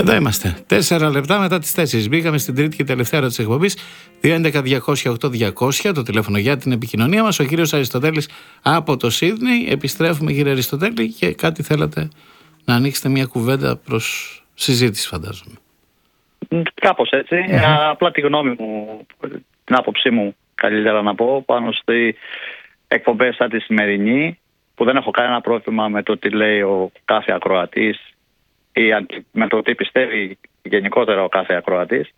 Εδώ είμαστε. 4 λεπτά μετά τις 4. Μπήκαμε στην τρίτη και τελευταία ώρα της εκπομπής. 211-200-8200, το τηλέφωνο για την επικοινωνία μας. Ο κύριος Αριστοτέλης από το Σίδνεϊ. Επιστρέφουμε, κύριε Αριστοτέλη, και κάτι θέλατε να ανοίξετε μια κουβέντα προς συζήτηση, φαντάζομαι. Κάπως έτσι. Απλά τη γνώμη μου, την άποψή μου, καλύτερα να πω, πάνω στη εκπομπές σαν τη σημερινή, που δεν έχω κανένα πρόβλημα με το τι λέει ο κάθε ακροατής ή με το τι πιστεύει γενικότερα ο κάθε ακροατής.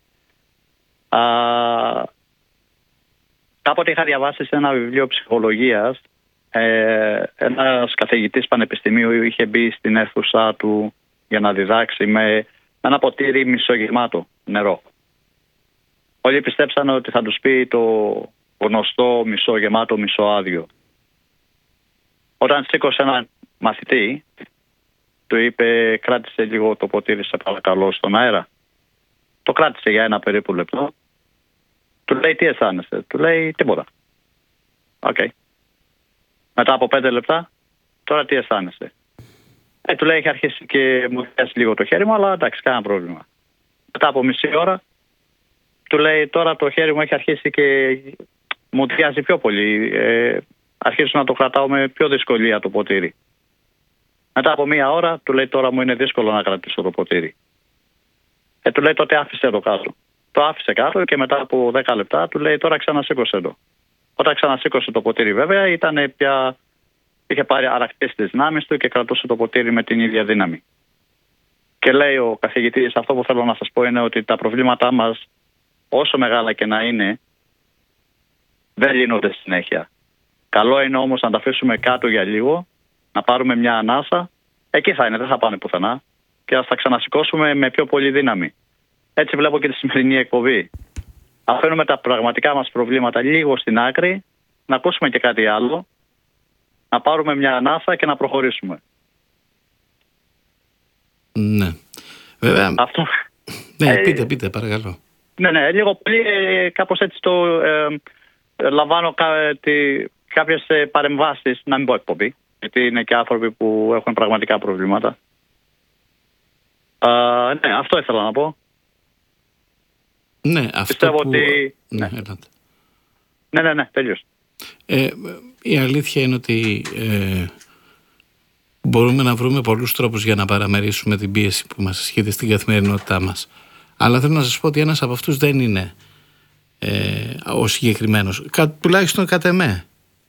Κάποτε είχα διαβάσει σε ένα βιβλίο ψυχολογίας, ένας καθηγητής πανεπιστημίου είχε μπει στην αίθουσα του για να διδάξει με ένα ποτήρι μισογεμάτο νερό. Όλοι πιστέψαν ότι θα τους πει το γνωστό μισογεμάτο μισοάδιο. Όταν σήκωσε έναν μαθητή, του είπε κράτησε λίγο το ποτήρι σε παρακαλώ στον αέρα. Το κράτησε για ένα περίπου λεπτό. Του λέει τι αισθάνεσαι. Του λέει τίποτα. Okay. Μετά από 5 λεπτά, τώρα τι αισθάνεσαι. Του λέει έχει αρχίσει και μου πιάσει λίγο το χέρι μου, αλλά εντάξει, κανένα πρόβλημα. Μετά από μισή ώρα, του λέει τώρα το χέρι μου έχει αρχίσει και μου πιάζει πιο πολύ. Αρχίζω να το κρατάω με πιο δυσκολία το ποτήρι. Μετά από μία ώρα, του λέει τώρα μου είναι δύσκολο να κρατήσω το ποτήρι. Του λέει τότε άφησε το κάτω. Το άφησε κάτω και μετά από 10 λεπτά του λέει τώρα ξανασήκωσε το. Όταν ξανασήκωσε το ποτήρι βέβαια ήταν πια... είχε πάρει αρακτήσει τις δυνάμεις του και κρατούσε το ποτήρι με την ίδια δύναμη. Και λέει ο καθηγητής, αυτό που θέλω να σας πω είναι ότι τα προβλήματά μας, όσο μεγάλα και να είναι, δεν λύνονται συνέχεια. Καλό είναι όμως να τα αφήσουμε κάτω για λίγο, να πάρουμε μια ανάσα, εκεί θα είναι, δεν θα πάνε πουθενά, και να τα ξανασηκώσουμε με πιο πολύ δύναμη. Έτσι βλέπω και τη σημερινή εκπομπή. Αφήνουμε τα πραγματικά μας προβλήματα λίγο στην άκρη, να ακούσουμε και κάτι άλλο, να πάρουμε μια ανάσα και να προχωρήσουμε. Ναι. Βέβαια. Αυτό... Ναι, πείτε, παρακαλώ. Ναι, λίγο πολύ κάπως έτσι το λαμβάνω κάποιες παρεμβάσεις, να μην πω εκπομπή, γιατί είναι και άνθρωποι που έχουν πραγματικά προβλήματα. Ναι, αυτό ήθελα να πω. Ναι, αυτό πιστεύω που... ότι... Ναι, τέλειος. Η αλήθεια είναι ότι μπορούμε να βρούμε πολλούς τρόπους για να παραμερίσουμε την πίεση που μας ασχείται στην καθημερινότητά μας. Αλλά θέλω να σας πω ότι ένας από αυτούς δεν είναι ο συγκεκριμένος. Τουλάχιστον κατ' εμέ.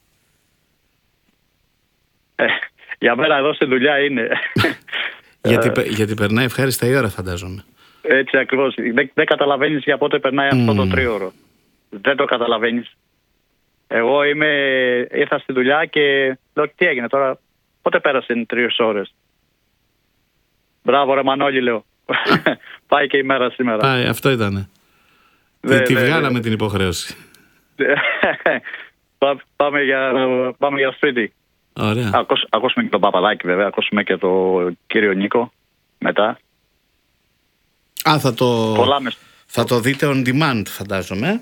Για μένα εδώ στη δουλειά είναι. Γιατί περνάει ευχάριστα η ώρα, φαντάζομαι. Έτσι ακριβώς. Δεν καταλαβαίνεις για πότε περνάει αυτό το 3ωρο. Δεν το καταλαβαίνεις. Εγώ ήρθα στη δουλειά και λέω τι έγινε τώρα, πότε πέρασαν 3 ώρες. Μπράβο ρε Μανώλη, λέω. Πάει και η μέρα σήμερα. Πάει, αυτό ήτανε. Τη βγάλαμε την υποχρέωση. Πάμε για σπίτι. Ωραία. Ακούσουμε και τον Παπαδάκη βέβαια, ακούσουμε και τον κύριο Νίκο μετά. Θα το δείτε on demand, φαντάζομαι.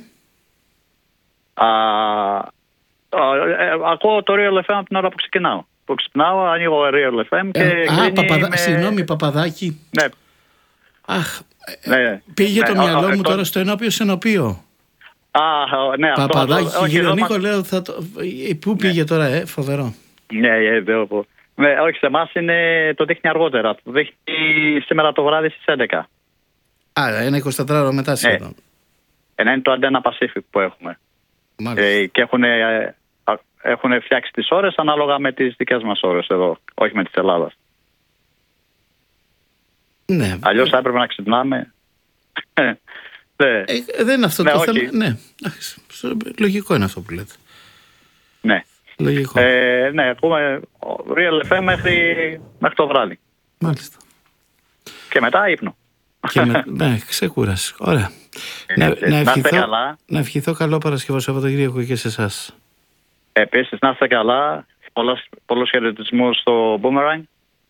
Ακούω το Real FM από την ώρα που ξεκινάω. Που ξυπνάω, ανοίγω Real FM και συγγνώμη, Παπαδάκη. Ναι. Αχ, πήγε το μυαλό μου τώρα στο ενώπιο σενοπείο. Ναι, Παπαδάκη, κύριο Νίκο, λέω, πού πήγε τώρα, φοβερό. Ναι, δεν πω. Όχι, σε εμάς το δείχνει αργότερα. Το δείχνει σήμερα το βράδυ στις 11. Ένα 24ωρο μετά σχεδόν. Είναι το Antenna Pacific που έχουμε. Και έχουν φτιάξει τις ώρες ανάλογα με τις δικές μας ώρες εδώ, όχι με τις Ελλάδας. Ναι. Αλλιώς θα έπρεπε να ξυπνάμε. Δεν είναι αυτό το θέμα. Ναι. Λογικό είναι αυτό που λέτε. Ναι. Λογικό. Ναι, ακούμε Real FM μέχρι το βράδυ. Μάλιστα. Και μετά ύπνο. Ναι, ξεκούραση. Ωραία. Να ευχηθώ καλό Παρασκευό Σαββατοκύριακο και σε εσάς. Επίσης, να είστε καλά. Πολλούς χαιρετισμούς στο Boomerang.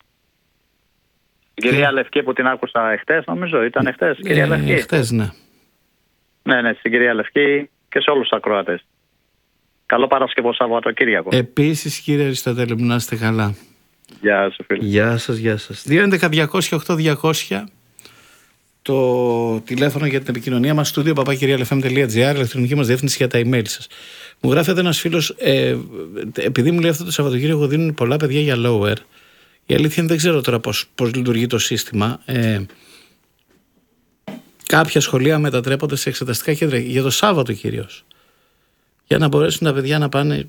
Η κυρία Λευκή που την άκουσα εχθές, νομίζω, ήταν εχθές. Κυρία Λευκή. Εχθές, ναι. Ναι, στην κυρία Λευκή και σε όλους τους ακροατές. Καλό Παρασκευό Σαββατοκύριακο. Επίσης, κύριε Αριστοτέλη μου, να είστε καλά. Γεια σας, φίλε. Γεια σας. 211-200-8200. το τηλέφωνο για την επικοινωνία μας, studio papakirialfm.gr, ηλεκτρονική μας διεύθυνση για τα email σας. Μου γράφεται ένας φίλος, επειδή μου λέει αυτό το Σαββατοκύριακο δίνουν πολλά παιδιά για lower. Η αλήθεια είναι δεν ξέρω τώρα πώς λειτουργεί το σύστημα. Κάποια σχολεία μετατρέπονται σε εξεταστικά κέντρα για το Σάββατο κυρίως, για να μπορέσουν τα παιδιά να πάνε.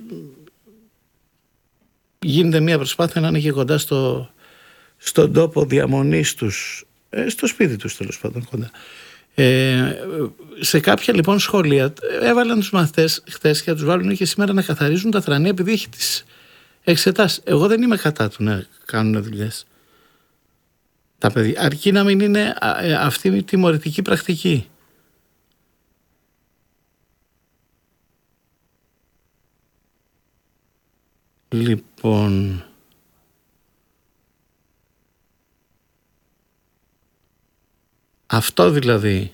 Γίνεται μια προσπάθεια να είναι και κοντά στον τόπο διαμονής τους, στο σπίτι τους τέλος πάντων κοντά. Σε κάποια λοιπόν σχολεία έβαλαν τους μαθητές χθες και θα τους βάλουν και σήμερα να καθαρίζουν τα θρανία επειδή έχει τις εξετάσεις. Εγώ δεν είμαι κατά του να κάνουν δουλειές τα παιδιά, αρκεί να μην είναι αυτή η τιμωρητική πρακτική. Λοιπόν, αυτό δηλαδή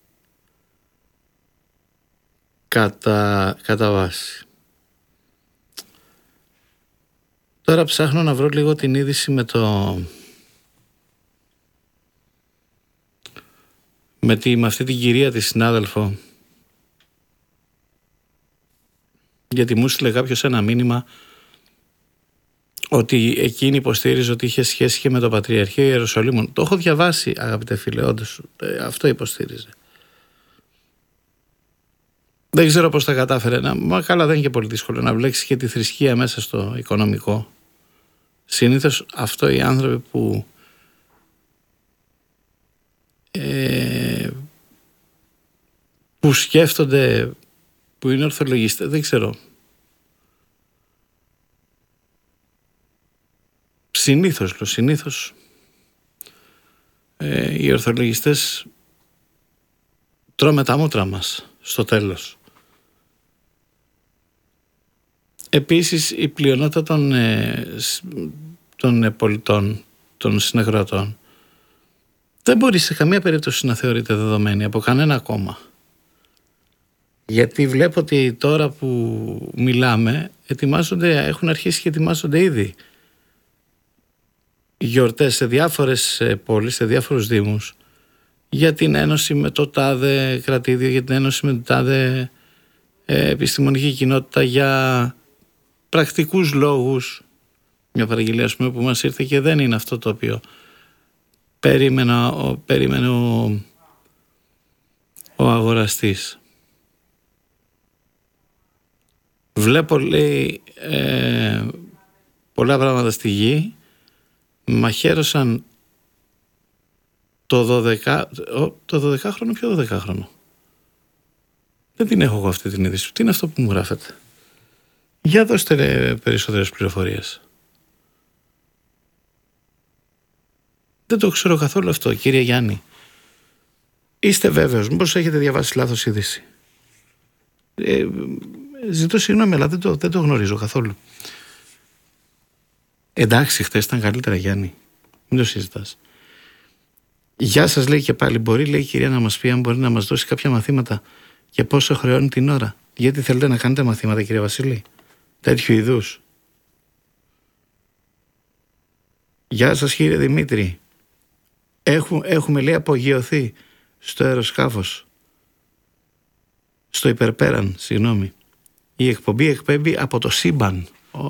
κατά βάση. Τώρα ψάχνω να βρω λίγο την είδηση με αυτή την κυρία τη συνάδελφο, γιατί μου στείλε κάποιος ένα μήνυμα ότι εκείνη υποστήριζε ότι είχε σχέση και με το Πατριαρχείο Ιερουσαλήμων. Το έχω διαβάσει, αγαπητέ φίλε, όντως αυτό υποστήριζε. Δεν ξέρω πώς τα κατάφερε. Μα καλά, δεν είναι και πολύ δύσκολο να βλέξεις και τη θρησκεία μέσα στο οικονομικό. Συνήθως αυτό οι άνθρωποι που σκέφτονται, που είναι ορθολογιστές, δεν ξέρω. Συνήθως οι ορθολογιστές τρώμε τα μούτρα μας στο τέλος. Επίσης η πλειονότητα των πολιτών, των συναγρωτών, δεν μπορεί σε καμία περίπτωση να θεωρείται δεδομένη από κανένα κόμμα. Γιατί βλέπω ότι τώρα που μιλάμε έχουν αρχίσει και ετοιμάζονται ήδη γιορτές σε διάφορες πόλεις, σε διάφορους δήμους, για την ένωση με το τάδε κρατήδιο, για την ένωση με το τάδε επιστημονική κοινότητα, για πρακτικούς λόγους. Μια παραγγελία, ας πούμε, που μας ήρθε και δεν είναι αυτό το οποίο περίμενε ο αγοραστής. Βλέπω, λέει, πολλά πράγματα στη γη. Μαχαίρωσαν το 12χρονο. Ποιο 12χρονο? Δεν την έχω εγώ αυτή την είδηση. Τι είναι αυτό που μου γράφετε? Για δώστε περισσότερες πληροφορίες. Δεν το ξέρω καθόλου αυτό, κύριε Γιάννη. Είστε βέβαιος? Μήπως έχετε διαβάσει λάθος είδηση? Ζητώ συγγνώμη, αλλά δεν το γνωρίζω καθόλου. Εντάξει, χθες ήταν καλύτερα, Γιάννη. Μην το συζητάς. Γεια σας, λέει και πάλι. Μπορεί, λέει η κυρία, να μας πει αν μπορεί να μας δώσει κάποια μαθήματα και πόσο χρεώνει την ώρα? Γιατί θέλετε να κάνετε μαθήματα, κύριε Βασίλη, τέτοιου είδους? Γεια σας, κύριε Δημήτρη. Έχουμε, λέει, απογειωθεί στο αεροσκάφος, στο υπερπέραν, συγγνώμη. Η εκπομπή εκπέμπει από το σύμπαν.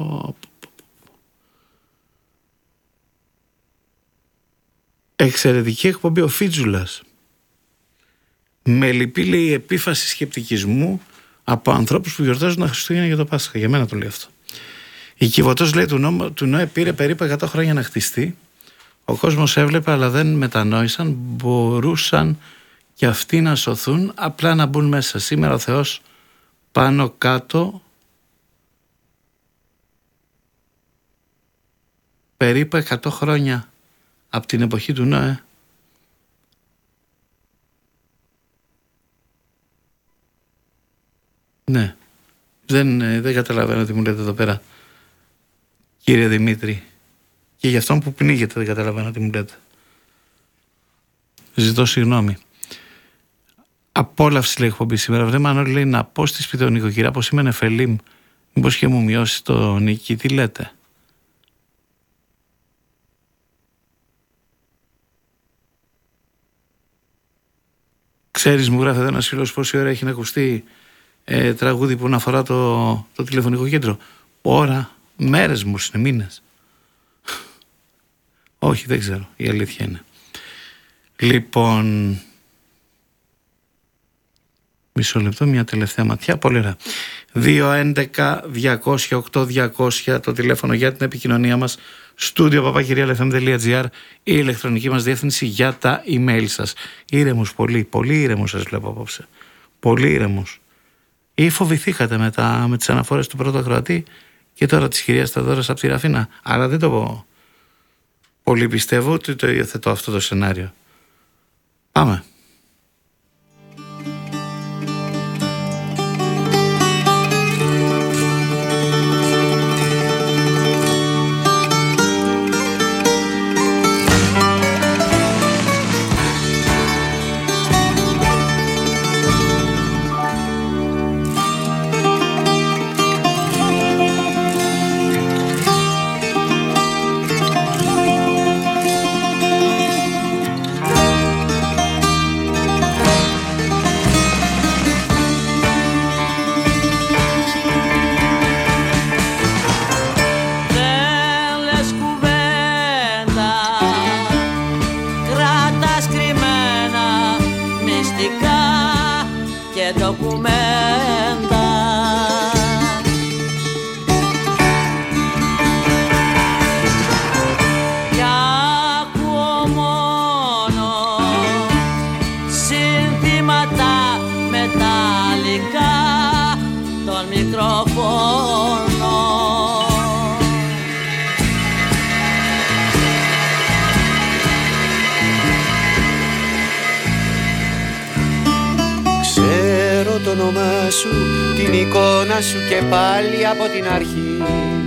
Εξαιρετική εκπομπή ο Φίτζουλας. Με λυπή, λέει, επίφαση σκεπτικισμού από ανθρώπους που γιορτάζουν τα Χριστούγεννα για το Πάσχα. Για μένα το λέει αυτό. Η Κιβωτός, λέει, του Νόε πήρε περίπου 100 χρόνια να χτιστεί. Ο κόσμος έβλεπε αλλά δεν μετανόησαν. Μπορούσαν και αυτοί να σωθούν, απλά να μπουν μέσα. Σήμερα ο Θεός πάνω κάτω περίπου 100 χρόνια από την εποχή του Νόε. Ναι, δεν καταλαβαίνω τι μου λέτε εδώ πέρα, κύριε Δημήτρη. Και για αυτόν που πνίγεται δεν καταλαβαίνω τι μου λέτε. Ζητώ συγγνώμη. Απόλαυση, λέει, εκπομπή σήμερα. Βρε Μανώλη, λέει, να πω στη σπιτονικοκυρά πως είμαι νεφελίμ. Μήπως και μου μειώσει το νίκη? Τι λέτε? Ξέρεις, μου γράφει εδώ ένας φίλος, πόση ώρα έχει να ακουστεί τραγούδι που να αφορά το τηλεφωνικό κέντρο? Ώρα, μέρες μου είναι, μήνες. Όχι, δεν ξέρω, η αλήθεια είναι. Λοιπόν, μισό λεπτό, μια τελευταία ματιά. Πολύ ωραία. 211-200-8200 το τηλέφωνο για την επικοινωνία μας. studio@papakirialfm.gr, η ηλεκτρονική μας διεύθυνση για τα email σας. Ήρεμους, πολύ, πολύ ήρεμους σας βλέπω απόψε. Πολύ ήρεμους. Ή φοβηθήκατε με τις αναφορές του πρώτου ακροατή και τώρα της κυρίας Θεοδόρας από τη Ραφίνα? Αλλά δεν το πολύ πιστεύω ότι το υιοθετώ αυτό το σενάριο. Πάμε. Την εικόνα σου και πάλι από την αρχή.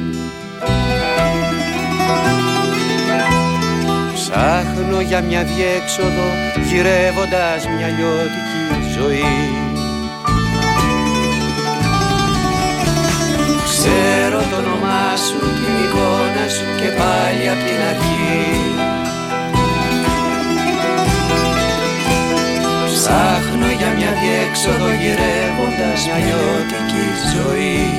Ψάχνω για μια διέξοδο γυρεύοντας μια λιώτικη ζωή. Ξέρω το όνομά σου, την εικόνα σου και πάλι από την αρχή. Ψάχνω για μια διέξοδο γυρεύοντας μια λιώτικη ζωή.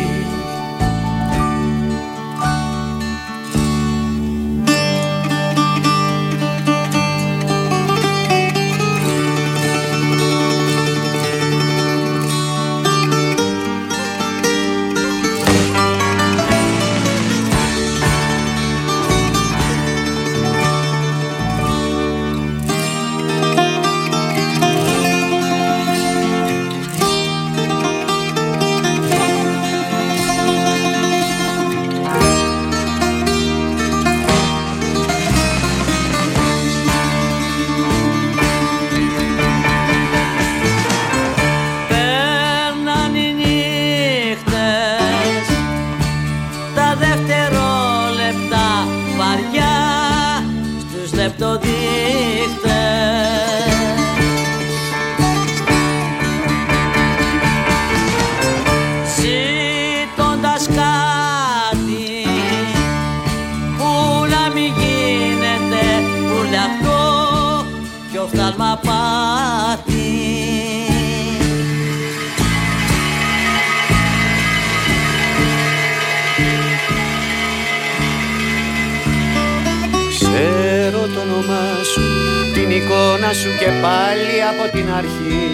Σου και πάλι από την αρχή.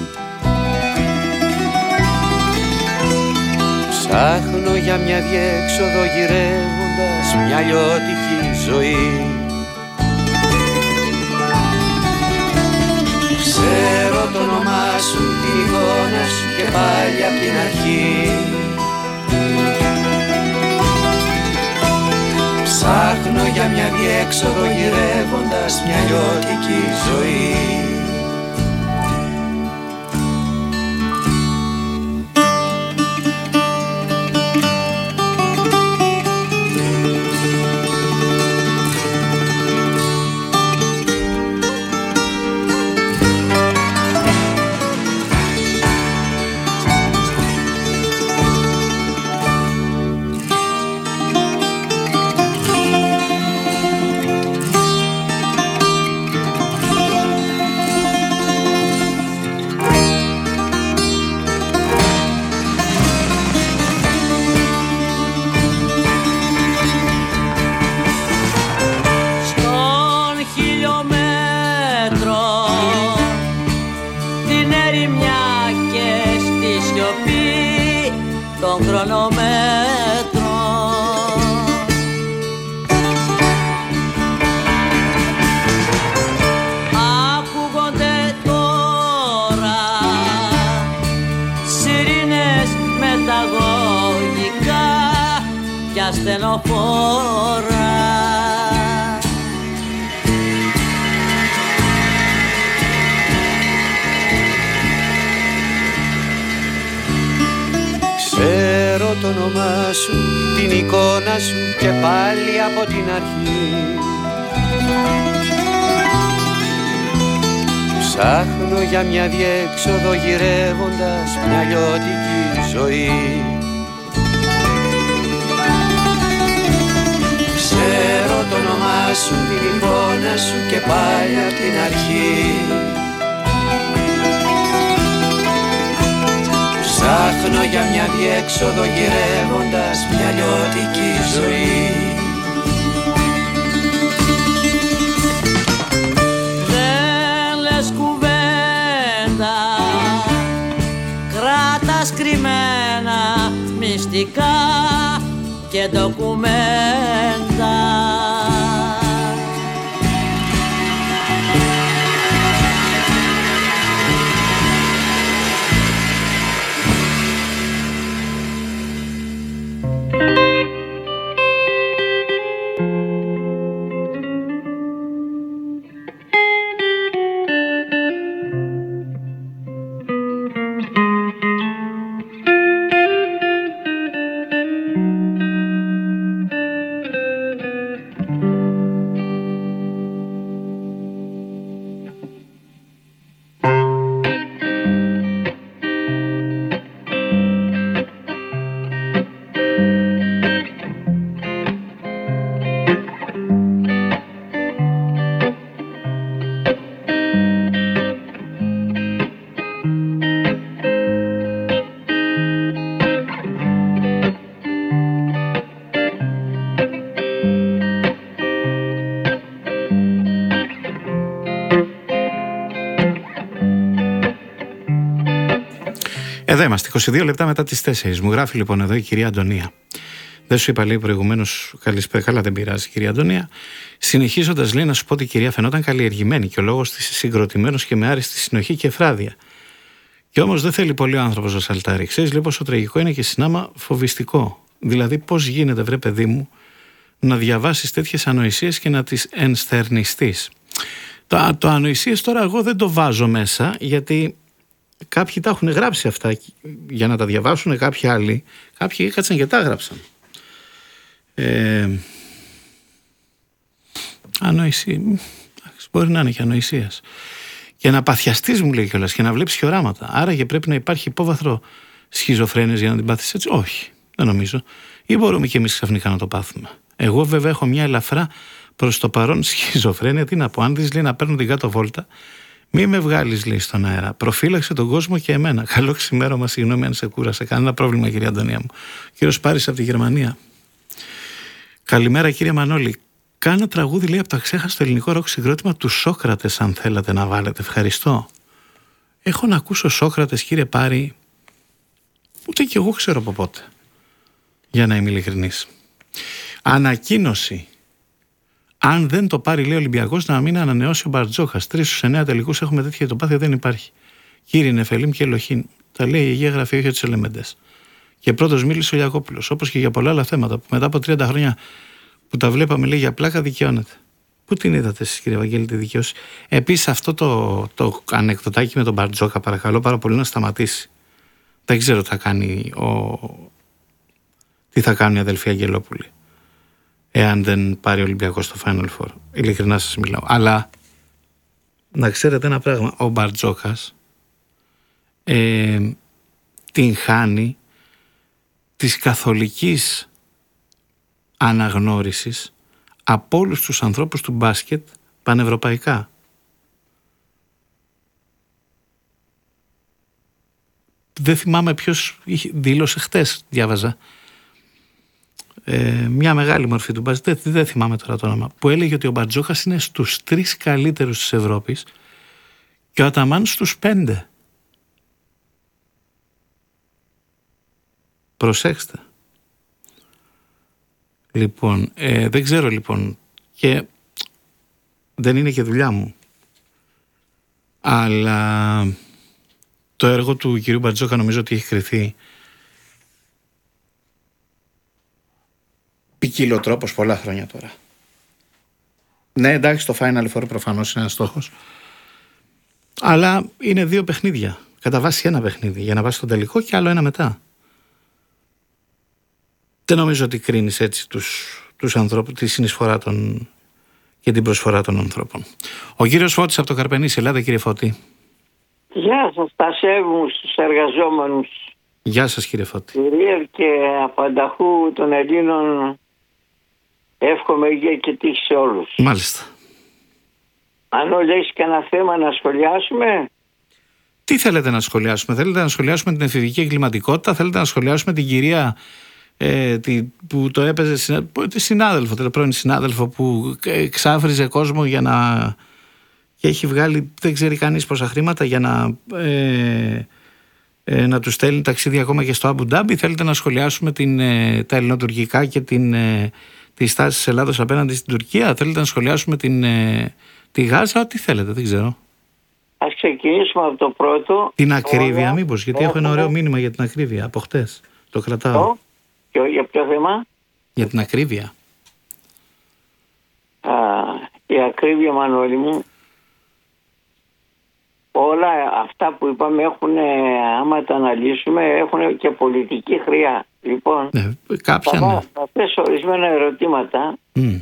Ψάχνω για μια διέξοδο γυρεύοντας μια λιώτικη ζωή. Ξέρω το όνομά σου, την εικόνα σου και πάλι από την αρχή. Ψάχνω για μια διέξοδο γυρεύοντας μια λιώτικη ζωή. ερημιά και στη σιωπή των χρονομέτρων. Ακούγονται τώρα σιρήνες μεταγωγικά κι ασθενοφόρα. Ξέρω το όνομά σου, την εικόνα σου και πάλι από την αρχή. Ψάχνω για μια διέξοδο γυρεύοντας μια λιώτικη ζωή. Ξέρω το όνομά σου, την εικόνα σου και πάλι από την αρχή. Ψάχνω για μια διέξοδο γυρεύοντας μια λιώτικη ζωή. Δεν λες κουβέντα, κράτας κρυμμένα μυστικά και ντοκουμέντα. Εδώ είμαστε, 22 λεπτά μετά τις 4. Μου γράφει λοιπόν εδώ η κυρία Αντωνία. Δεν σου είπα, λέει προηγουμένως, καλησπέρα, καλά δεν πειράζει, κυρία Αντωνία. Συνεχίζοντας, λέει, να σου πω ότι η κυρία φαινόταν καλλιεργημένη και ο λόγος της συγκροτημένος και με άριστη συνοχή και φράδια. Και όμως δεν θέλει πολύ ο άνθρωπος να σαλτάρει. Ξέρεις, λέει, πόσο τραγικό είναι και συνάμα φοβιστικό. Δηλαδή, πώς γίνεται, βρε παιδί μου, να διαβάσεις τέτοιες ανοησίες και να τις ενστερνιστείς. Το ανοησίες τώρα εγώ δεν το βάζω μέσα, γιατί κάποιοι τα έχουν γράψει αυτά για να τα διαβάσουν, κάποιοι άλλοι. Κάποιοι έκατσαν και τα γράψαν. Ανοησία. Μπορεί να είναι και ανοησίας. Και να παθιαστείς, μου λέει κιόλας, και να βλέπεις και οράματα. Άραγε πρέπει να υπάρχει υπόβαθρο σχιζοφρένειας για να την πάθεις έτσι. Όχι, δεν νομίζω. Ή μπορούμε κι εμείς ξαφνικά να το πάθουμε. Εγώ βέβαια έχω μια ελαφρά προς το παρόν σχιζοφρένεια. Τι να πω, αν δεις, λέει, να παίρνω την κάτω βόλτα. Μη με βγάλεις, λέει, στον αέρα. Προφύλαξε τον κόσμο και εμένα. Καλό ξημέρωμα, συγγνώμη αν σε κούρασε. Κανένα πρόβλημα, κυρία Αντωνία μου. Κύριος Πάρης από τη Γερμανία. Καλημέρα, κύριε Μανώλη. Κάνα τραγούδι, λέει, από το αξέχαστο ελληνικό ροκ συγκρότημα του Σόκρατες, αν θέλατε να βάλετε. Ευχαριστώ. Έχω να ακούσω Σόκρατες, κύριε Πάρη, ούτε κι εγώ ξέρω από πότε. Για να είμαι ειλικρινής. Ανακοίνωση. Αν δεν το πάρει, λέει, ο Ολυμπιακός, να μην ανανεώσει ο Μπαρτζόκας. 3 στους 9 τελικούς έχουμε τέτοια τοπάθεια, δεν υπάρχει. Κύριε Νεφελίμ και Ελοχήν. Τα λέει η Αγία Γραφή, όχι τους Ελεμεντές. Και πρώτος μίλησε ο Ιακώπουλος. Όπως και για πολλά άλλα θέματα που μετά από 30 χρόνια που τα βλέπαμε, λέει, για πλάκα, δικαιώνεται. Πού την είδατε εσείς, κύριε Βαγγέλη, τη δικαιώση? Επίσης, αυτό το ανεκδοτάκι με τον Μπαρτζόκα, παρακαλώ πάρα πολύ να σταματήσει. Δεν ξέρω τι θα κάνουν οι αδελφοί Αγγελόπουλοι, εάν δεν πάρει ο Ολυμπιακός στο Final Four. Ειλικρινά σας μιλάω. Αλλά να ξέρετε ένα πράγμα, ο Μπαρτζόκας την χάνει της καθολικής αναγνώρισης από όλους τους ανθρώπους του μπάσκετ πανευρωπαϊκά. Δεν θυμάμαι ποιος δήλωσε χτες, διάβαζα. Μια μεγάλη μορφή του μπάσκετ, δεν θυμάμαι τώρα το όνομα, που έλεγε ότι ο Μπαρτζόκας είναι στους 3 καλύτερους της Ευρώπης και ο Αταμάν στους 5. Προσέξτε. Λοιπόν, δεν ξέρω λοιπόν, και δεν είναι και δουλειά μου, αλλά το έργο του κυρίου Μπατζόκα νομίζω ότι έχει κριθεί ποικιλοτρόπως πολλά χρόνια τώρα. Ναι, εντάξει, το Final Four προφανώς είναι ένας στόχος, αλλά είναι 2 παιχνίδια. Κατά βάση ένα παιχνίδι για να πας στον τελικό και άλλο ένα μετά. Δεν νομίζω ότι κρίνεις έτσι τους ανθρώπους, τη συνεισφορά των και την προσφορά των ανθρώπων. Ο κύριος Φώτης από το Καρπενήσι. Ελάτε κύριε Φώτη. Γεια σας, τα σέβομαι στους εργαζόμενους. Γεια σας κύριε Φώτη. Κυρία και απανταχού των Ελλήνων, εύχομαι υγεία και τύχη σε όλους. Μάλιστα. Αν όλοι έχεις κανένα θέμα να σχολιάσουμε. Τι θέλετε να σχολιάσουμε? Θέλετε να σχολιάσουμε την εφηβική εγκληματικότητα? Θέλετε να σχολιάσουμε την κυρία που το έπαιζε, συνάδελφο, πρώην συνάδελφο, που ξάφριζε κόσμο για να, και έχει βγάλει δεν ξέρει κανείς πόσα χρήματα για να του στέλνει ταξίδια ακόμα και στο Αμπου Ντάμπι? Θέλετε να σχολιάσουμε τα ελληνοτουρκικά και τη στάση της Ελλάδος απέναντι στην Τουρκία? Θέλετε να σχολιάσουμε τη Γάζα? Τι θέλετε, δεν ξέρω. Ας ξεκινήσουμε από το πρώτο. Την ακρίβεια μήπως? Γιατί έχω ένα ωραίο μήνυμα για την ακρίβεια από χτες. Το κρατάω. Για ποιο θέμα? Για την ακρίβεια. Η ακρίβεια, Μανώλη μου, όλα αυτά που είπαμε έχουν, άμα τα αναλύσουμε, έχουν και πολιτική χρειά. Λοιπόν, κάποια θα θέσω ορισμένα ερωτήματα.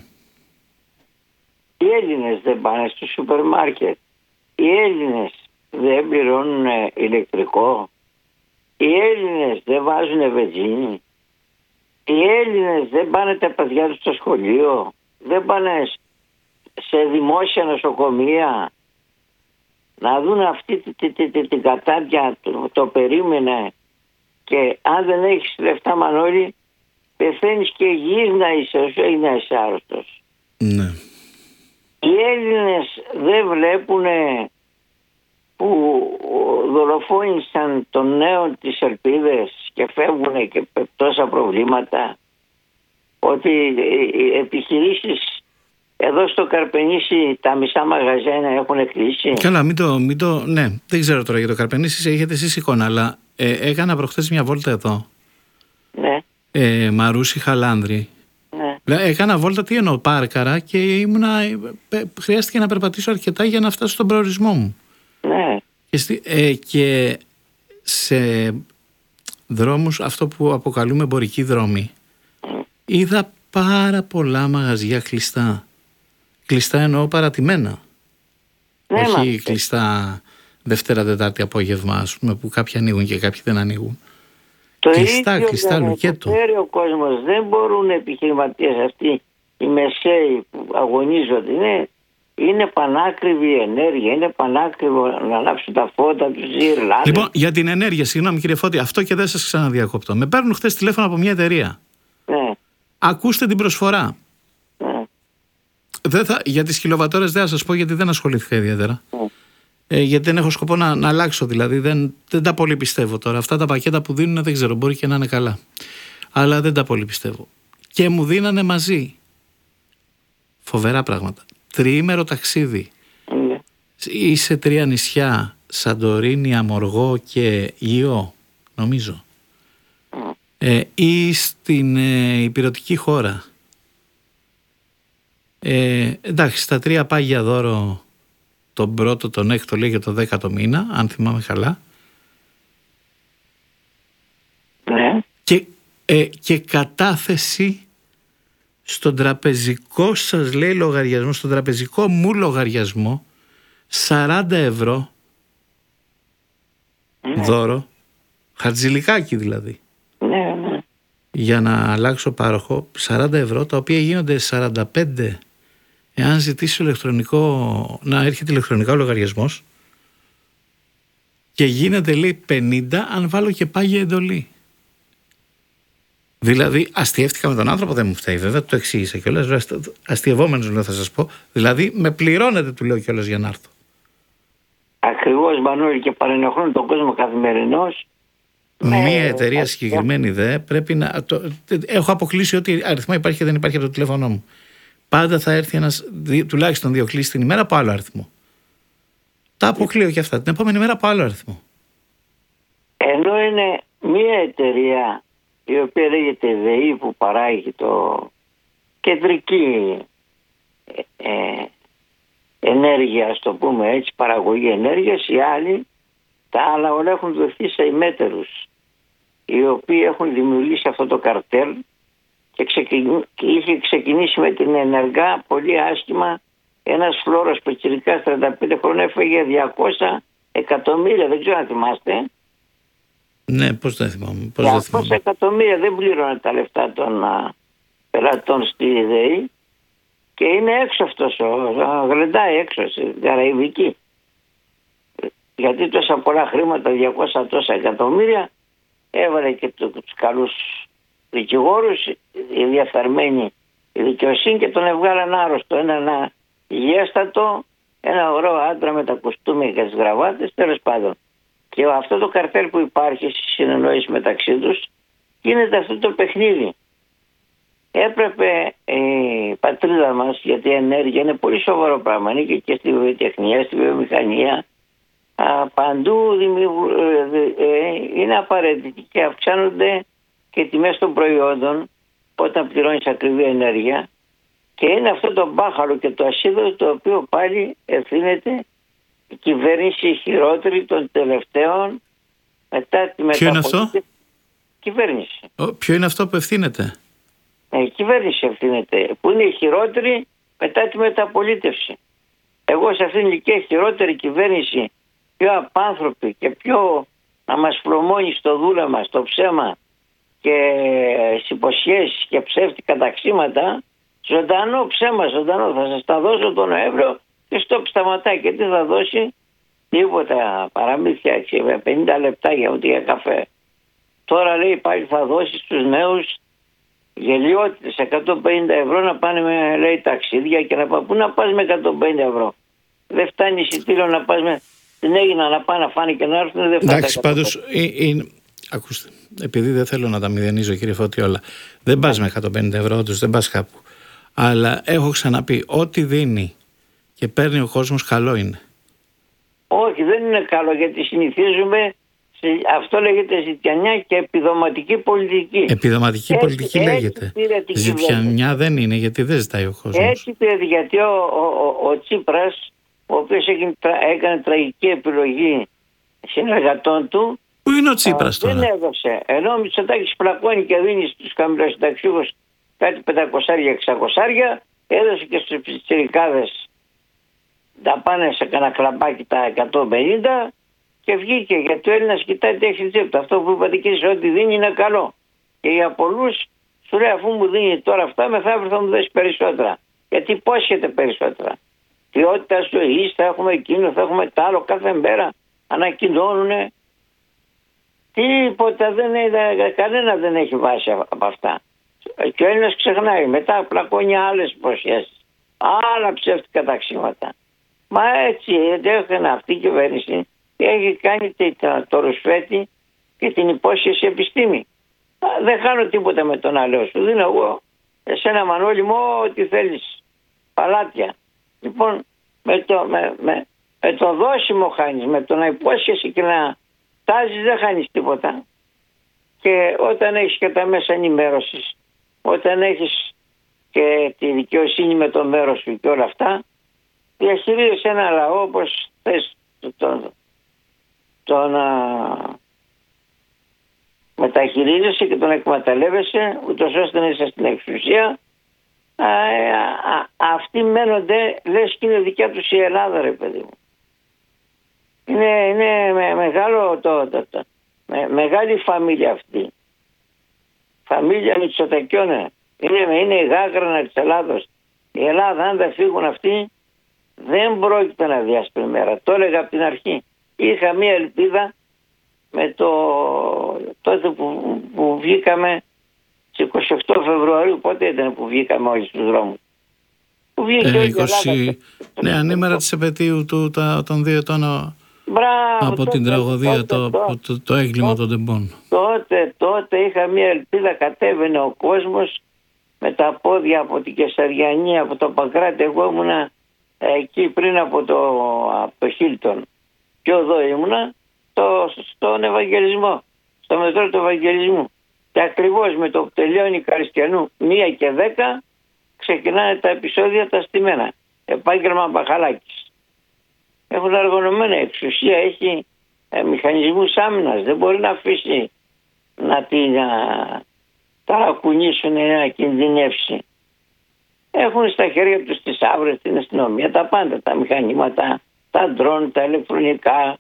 Οι Έλληνες δεν πάνε στο σούπερ μάρκετ? Οι Έλληνες δεν πληρώνουν ηλεκτρικό? Οι Έλληνες δεν βάζουν βενζίνη? Οι Έλληνες δεν πάνε τα παιδιά τους στο σχολείο? Δεν πάνε σε δημόσια νοσοκομεία να δουν αυτή την κατάδια? Το περίμενε. Και αν δεν έχεις λεφτά, Μανώλη, πεθαίνεις και γης να είσαι, όσο να είσαι άρρωστος. Ναι. Οι Έλληνες δεν βλέπουν που δολοφόνησαν τον νέο τις ελπίδες και φεύγουν και τόσα προβλήματα, ότι οι επιχειρήσεις εδώ στο Καρπενήσι τα μισά μαγαζιά έχουν κλείσει. Καλά, ναι, δεν ξέρω τώρα για το Καρπενήσι, έχετε εσείς εικόνα, αλλά έκανα προχθές μια βόλτα εδώ. Ναι. Μαρούσι Χαλάνδρη. Ναι. Έκανα βόλτα, τι εννοώ, πάρκαρα, και χρειάστηκε να περπατήσω αρκετά για να φτάσω στον προορισμό μου. Ναι. Και σε δρόμους, αυτό που αποκαλούμε εμπορικοί δρόμοι, είδα πάρα πολλά μαγαζιά κλειστά. Κλειστά εννοώ παρατημένα. Ναι, όχι κλειστά Δευτέρα, Τετάρτη απόγευμα, ας πούμε, που κάποιοι ανοίγουν και κάποιοι δεν ανοίγουν. Το κλειστά λουκέτο. Ο κόσμος, δεν μπορούν επιχειρηματίες αυτοί οι μεσαίοι που αγωνίζονται. Είναι πανάκριβη η ενέργεια, είναι πανάκριβο να ανάψουν τα φώτα τους οι Ιρλάνδες. Λοιπόν, για την ενέργεια, συγγνώμη κύριε Φώτη, αυτό και δεν σας ξαναδιακόπτω. Με παίρνουν χθες τηλέφωνο από μια εταιρεία. Ναι. Ακούστε την προσφορά. Ναι. Για τις κιλοβατόρες δεν θα σας πω, γιατί δεν ασχολήθηκα ιδιαίτερα. Γιατί δεν έχω σκοπό να αλλάξω, δηλαδή δεν τα πολύ πιστεύω τώρα. Αυτά τα πακέτα που δίνουν δεν ξέρω, μπορεί και να είναι καλά. Αλλά δεν τα πολύ πιστεύω. Και μου δίνανε μαζί. Φοβερά πράγματα. 3ημερο ταξίδι. Ή σε 3 νησιά, Σαντορίνη, Αμοργό και Ιώ, νομίζω. Ή στην υπηρετική χώρα. Εντάξει, στα 3 πάγια δώρο, τον πρώτο, τον έκτο λέει, για το 10ο μήνα, αν θυμάμαι καλά. Ναι. Και κατάθεση στον τραπεζικό σας, λέει, λογαριασμό, στον τραπεζικό μου λογαριασμό, 40 ευρώ δώρο, χαρτζηλικάκι δηλαδή. Ναι. Για να αλλάξω πάροχο, 40 ευρώ, τα οποία γίνονται 45 εάν ζητήσει να έρχεται ηλεκτρονικά ο λογαριασμός, και γίνεται, λέει, 50 αν βάλω και πάγια εντολή. Δηλαδή, αστιεύτηκα με τον άνθρωπο, δεν μου φταίει βέβαια, το εξήγησα κιόλας. Αστιευόμενος, λέω, θα σας πω. Δηλαδή, με πληρώνετε, του λέω κιόλας, για να έρθω. Ακριβώς, Μανώλη, και παρενοχλούν τον κόσμο καθημερινώς. Μία εταιρεία συγκεκριμένη πρέπει να. Έχω αποκλείσει ό,τι αριθμό υπάρχει και δεν υπάρχει από το τηλέφωνό μου. Πάντα θα έρθει τουλάχιστον 2 κλήσεις την ημέρα από άλλο αριθμό. Τα αποκλείω και αυτά. Την επόμενη μέρα από άλλο αριθμό. Ενώ είναι μία εταιρεία η οποία λέγεται ΔΕΗ που παράγει το κεντρική ενέργεια, ας το πούμε έτσι, παραγωγή ενέργειας, οι άλλοι τα άλλα όλα έχουν δοθεί σε ημέτερους, οι οποίοι έχουν δημιουργήσει αυτό το καρτέλ και είχε ξεκινήσει με την Ενεργά πολύ άσχημα. Ένας φλόρος πιτσιρικάς 35 χρόνια έφεγε 200 εκατομμύρια, δεν ξέρω αν θυμάστε. Ναι, πώς δεν θυμάμαι. 200 εκατομμύρια δεν πλήρωνε τα λεφτά των πελατών στη ΔΕΗ και είναι έξω αυτός, γλεντάει έξω στην Καραϊβική. Γιατί τόσα πολλά χρήματα, 200 τόσα εκατομμύρια, έβαλε και τους καλούς δικηγόρους, η διαφθαρμένη η δικαιοσύνη, και τον έβγαλαν άρρωστο. Ένα υγιέστατο, ένα ωραίο άντρα με τα κουστούμια και τις γραβάτες, τέλος πάντων. Και αυτό το καρτέλ που υπάρχει στη συνεννόηση μεταξύ τους, γίνεται αυτό το παιχνίδι. Έπρεπε η πατρίδα μας, γιατί η ενέργεια είναι πολύ σοβαρό πράγμα, είναι και στη βιοτεχνία, στη βιομηχανία, παντού είναι απαραίτητη και αυξάνονται και τιμές των προϊόντων όταν πληρώνεις ακριβή ενέργεια, και είναι αυτό το μπάχαλο και το ασίδωτο το οποίο πάλι ευθύνεται η κυβέρνηση χειρότερη των τελευταίων μετά τη μεταπολίτευση. Ποιο είναι αυτό? Κυβέρνηση. Ποιο είναι αυτό που ευθύνεται? Η κυβέρνηση ευθύνεται, που είναι η χειρότερη μετά τη μεταπολίτευση. Εγώ σε αυτήν την ηλικία χειρότερη κυβέρνηση, πιο απάνθρωπη και πιο να μας πλωμώνει στο δούλεμα, στο ψέμα και στις υποσχέσεις και ψεύτικα ταξίματα, ζωντανό ψέμα, ζωντανό, θα σας τα δώσω τον Νοέμβριο και στο σταματάει. Και τι θα δώσει? Τίποτα, παραμύθια έτσι, με 50 λεπτά για ούτε για καφέ. Τώρα λέει πάλι θα δώσει στους νέους γελιότητες 150 ευρώ να πάνε με, λέει, ταξίδια και να πάνε. Πού να πας με 150 ευρώ? Δεν φτάνει εισιτήριο να πας με την Έγινα να πάνε να φάνε και να έρθουν, δεν φτάνει. Εντάξει, πάντως ακούστε, επειδή δεν θέλω να τα μηδενίζω, κύριε Φώτη, όλα, δεν πας με 150 ευρώ, όντως δεν πας κάπου. Αλλά έχω ξαναπεί, ό,τι δίνει και παίρνει ο κόσμος καλό είναι. Όχι, δεν είναι καλό, γιατί συνηθίζουμε, αυτό λέγεται ζητιανιά και επιδοματική πολιτική. Επιδοματική πολιτική λέγεται. Ζητιανιά δεν είναι, γιατί δεν ζητάει ο κόσμος. Έτσι πήρε, γιατί ο Τσίπρας, ο οποίος έκανε τραγική επιλογή συνεργατών του. Πού είναι ο Τσίπρας τώρα? Δεν έδωσε. Ενώ ο Μητσοτάκης πλακώνει και δίνει στους χαμηλοσυνταξιούχους κάτι 500-600, έδωσε και στους πιτσιρικάδες, τα πάνε σε κανένα κλαμπάκι τα 150 και βγήκε. Γιατί ο Έλληνας κοιτάει τι έχει τσίπτα. Αυτό που είπατε και εσείς, ό,τι δίνει είναι καλό. Και για πολλούς σου λέει, αφού μου δίνει τώρα αυτά, μεθαύριο θα μου δώσει περισσότερα. Γιατί υπόσχεται περισσότερα. Ποιότητα ζωής, θα έχουμε εκείνο, θα έχουμε τ' άλλο, κάθε μέρα ανακοινώνουνε. Τίποτα δεν είναι, κανένα δεν έχει βάση από αυτά. Και ο Έλληνας ξεχνάει, μετά πλακώνει άλλες υποσχέσεις, άλλα ψεύτικα ταξίματα. Μα έτσι έκανε αυτή η κυβέρνηση, έχει κάνει το ρουσφέτη και την υπόσχεση επιστήμη. Δεν χάνω τίποτα με τον άλλο, σου δίνω εγώ εσένα, Μανώλη μου, ό,τι θέλεις, παλάτια. Λοιπόν, με το δώσιμο χάνεις, με το να υπόσχεσαι και να τάζεις δεν χάνεις τίποτα. Και όταν έχεις και τα μέσα ενημέρωσης, όταν έχεις και τη δικαιοσύνη με το μέρος σου και όλα αυτά, διαχειρίζεσαι ένα λαό όπως θες τον μεταχειρίζεσαι και τον εκμεταλλεύεσαι, ούτως ώστε να είσαι στην εξουσία. Αυτοί μένονται, λες και είναι δικιά τους η Ελλάδα, ρε παιδί μου. Είναι μεγάλο μεγάλη φαμίλια αυτή. Φαμίλια Μητσοτακιών. Είναι η γάγρανα της Ελλάδος. Η Ελλάδα, αν δεν φύγουν αυτοί, δεν πρόκειται να διάσπει μέρα. Το έλεγα από την αρχή. Είχα μία ελπίδα με τότε που βγήκαμε στις 28 Φεβρουαρίου. Πότε ήταν που βγήκαμε όλοι στους δρόμους? Που βγήκε 20, ναι, ανήμερα της επετείου των 2 ετών από την τραγωδία, το έγκλημα των τεμπών. Το Τότε είχα μια ελπίδα, κατέβαινε ο κόσμος με τα πόδια από την Κεσαριανή, από το Παγκράτη. Εγώ ήμουνα εκεί πριν από το Χίλτον. Και εδώ ήμουνα στον Ευαγγελισμό, στο μετρό του Ευαγγελισμού. Και ακριβώς με το που τελειώνει Καριστιανού 1 και 10 ξεκινάνε τα επεισόδια τα στημένα. Επάγγελμα Μπαχαλάκης. Έχουν αργωνωμένα εξουσία, έχει μηχανισμούς άμυνας. Δεν μπορεί να αφήσει να την ταρακουνήσουν ή να κινδυνεύσει. Έχουν στα χέρια τους τις άβρες, την αστυνομία, τα πάντα, τα μηχανήματα, τα ντρόν, τα ηλεκτρονικά,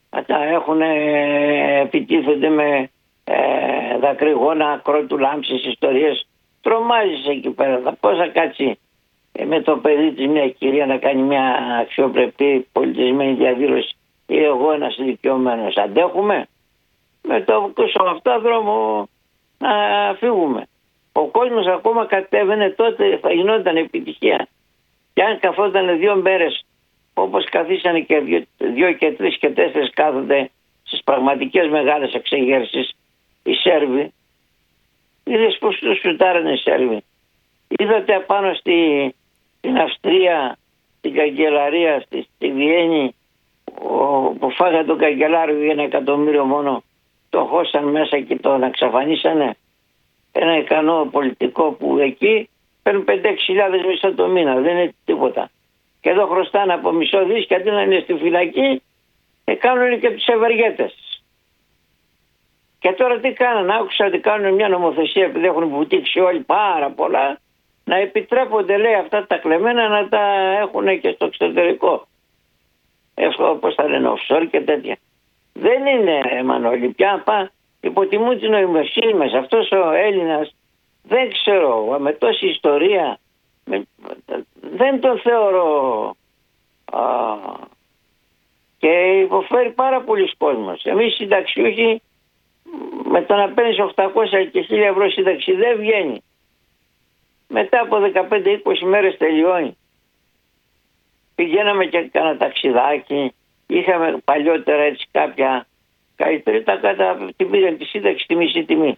επιτίθενται με δακρυγόνα, κρότου λάμψης, ιστορίες. Τρομάζεις εκεί πέρα. Πώς θα κάτσει με το παιδί της μια κυρία να κάνει μια αξιοπρεπή πολιτισμένη διαδήλωση ή εγώ ένας δικαιωμένος? Αντέχουμε? Με το αυτό δρόμο να φύγουμε. Ο κόσμος ακόμα κατέβαινε, τότε θα γινόταν επιτυχία. Και αν καθόταν 2 μέρες όπως καθίσανε και 2 και 3 και 4 κάθονται στις πραγματικές μεγάλες εξεγέρσεις οι Σέρβοι, είδες πως τους σουτάρανε οι Σέρβοι? Είδατε απάνω στην Αυστρία, στην καγκελαρία, στη Βιέννη, που φάγανε τον καγκελάριο για 1 εκατομμύριο μόνο, τον χώσαν μέσα και τον εξαφανίσανε? Ένα ικανό πολιτικό που εκεί παίρνουν 5-6 μισό το μήνα, δεν είναι τίποτα. Και εδώ χρωστάνε από μισό δις και αντί να είναι στη φυλακή, κάνουν και τους ευεργέτες. Και τώρα τι κάνουν? Άκουσα ότι κάνουν μια νομοθεσία, επειδή έχουν βουτήξει όλοι πάρα πολλά, να επιτρέπονται, λέει, αυτά τα κλεμμένα να τα έχουν και στο εξωτερικό. Όπως τα λένε offshore και τέτοια. Δεν είναι, Μανώλη, πια υποτιμούν την νοημοσύνη μας. Αυτός ο Έλληνας, δεν ξέρω, με τόση ιστορία, δεν τον θεωρώ και υποφέρει πάρα πολλοί κόσμος. Εμείς συνταξιούχοι, με το να παίρνεις 800 και 1000 ευρώ σύνταξη δεν βγαίνει. Μετά από 15-20 μέρες τελειώνει. Πηγαίναμε και κάνα ταξιδάκι, είχαμε παλιότερα έτσι κάποια τρίτα κατά την πήραν τη σύνταξη στη μισή τιμή.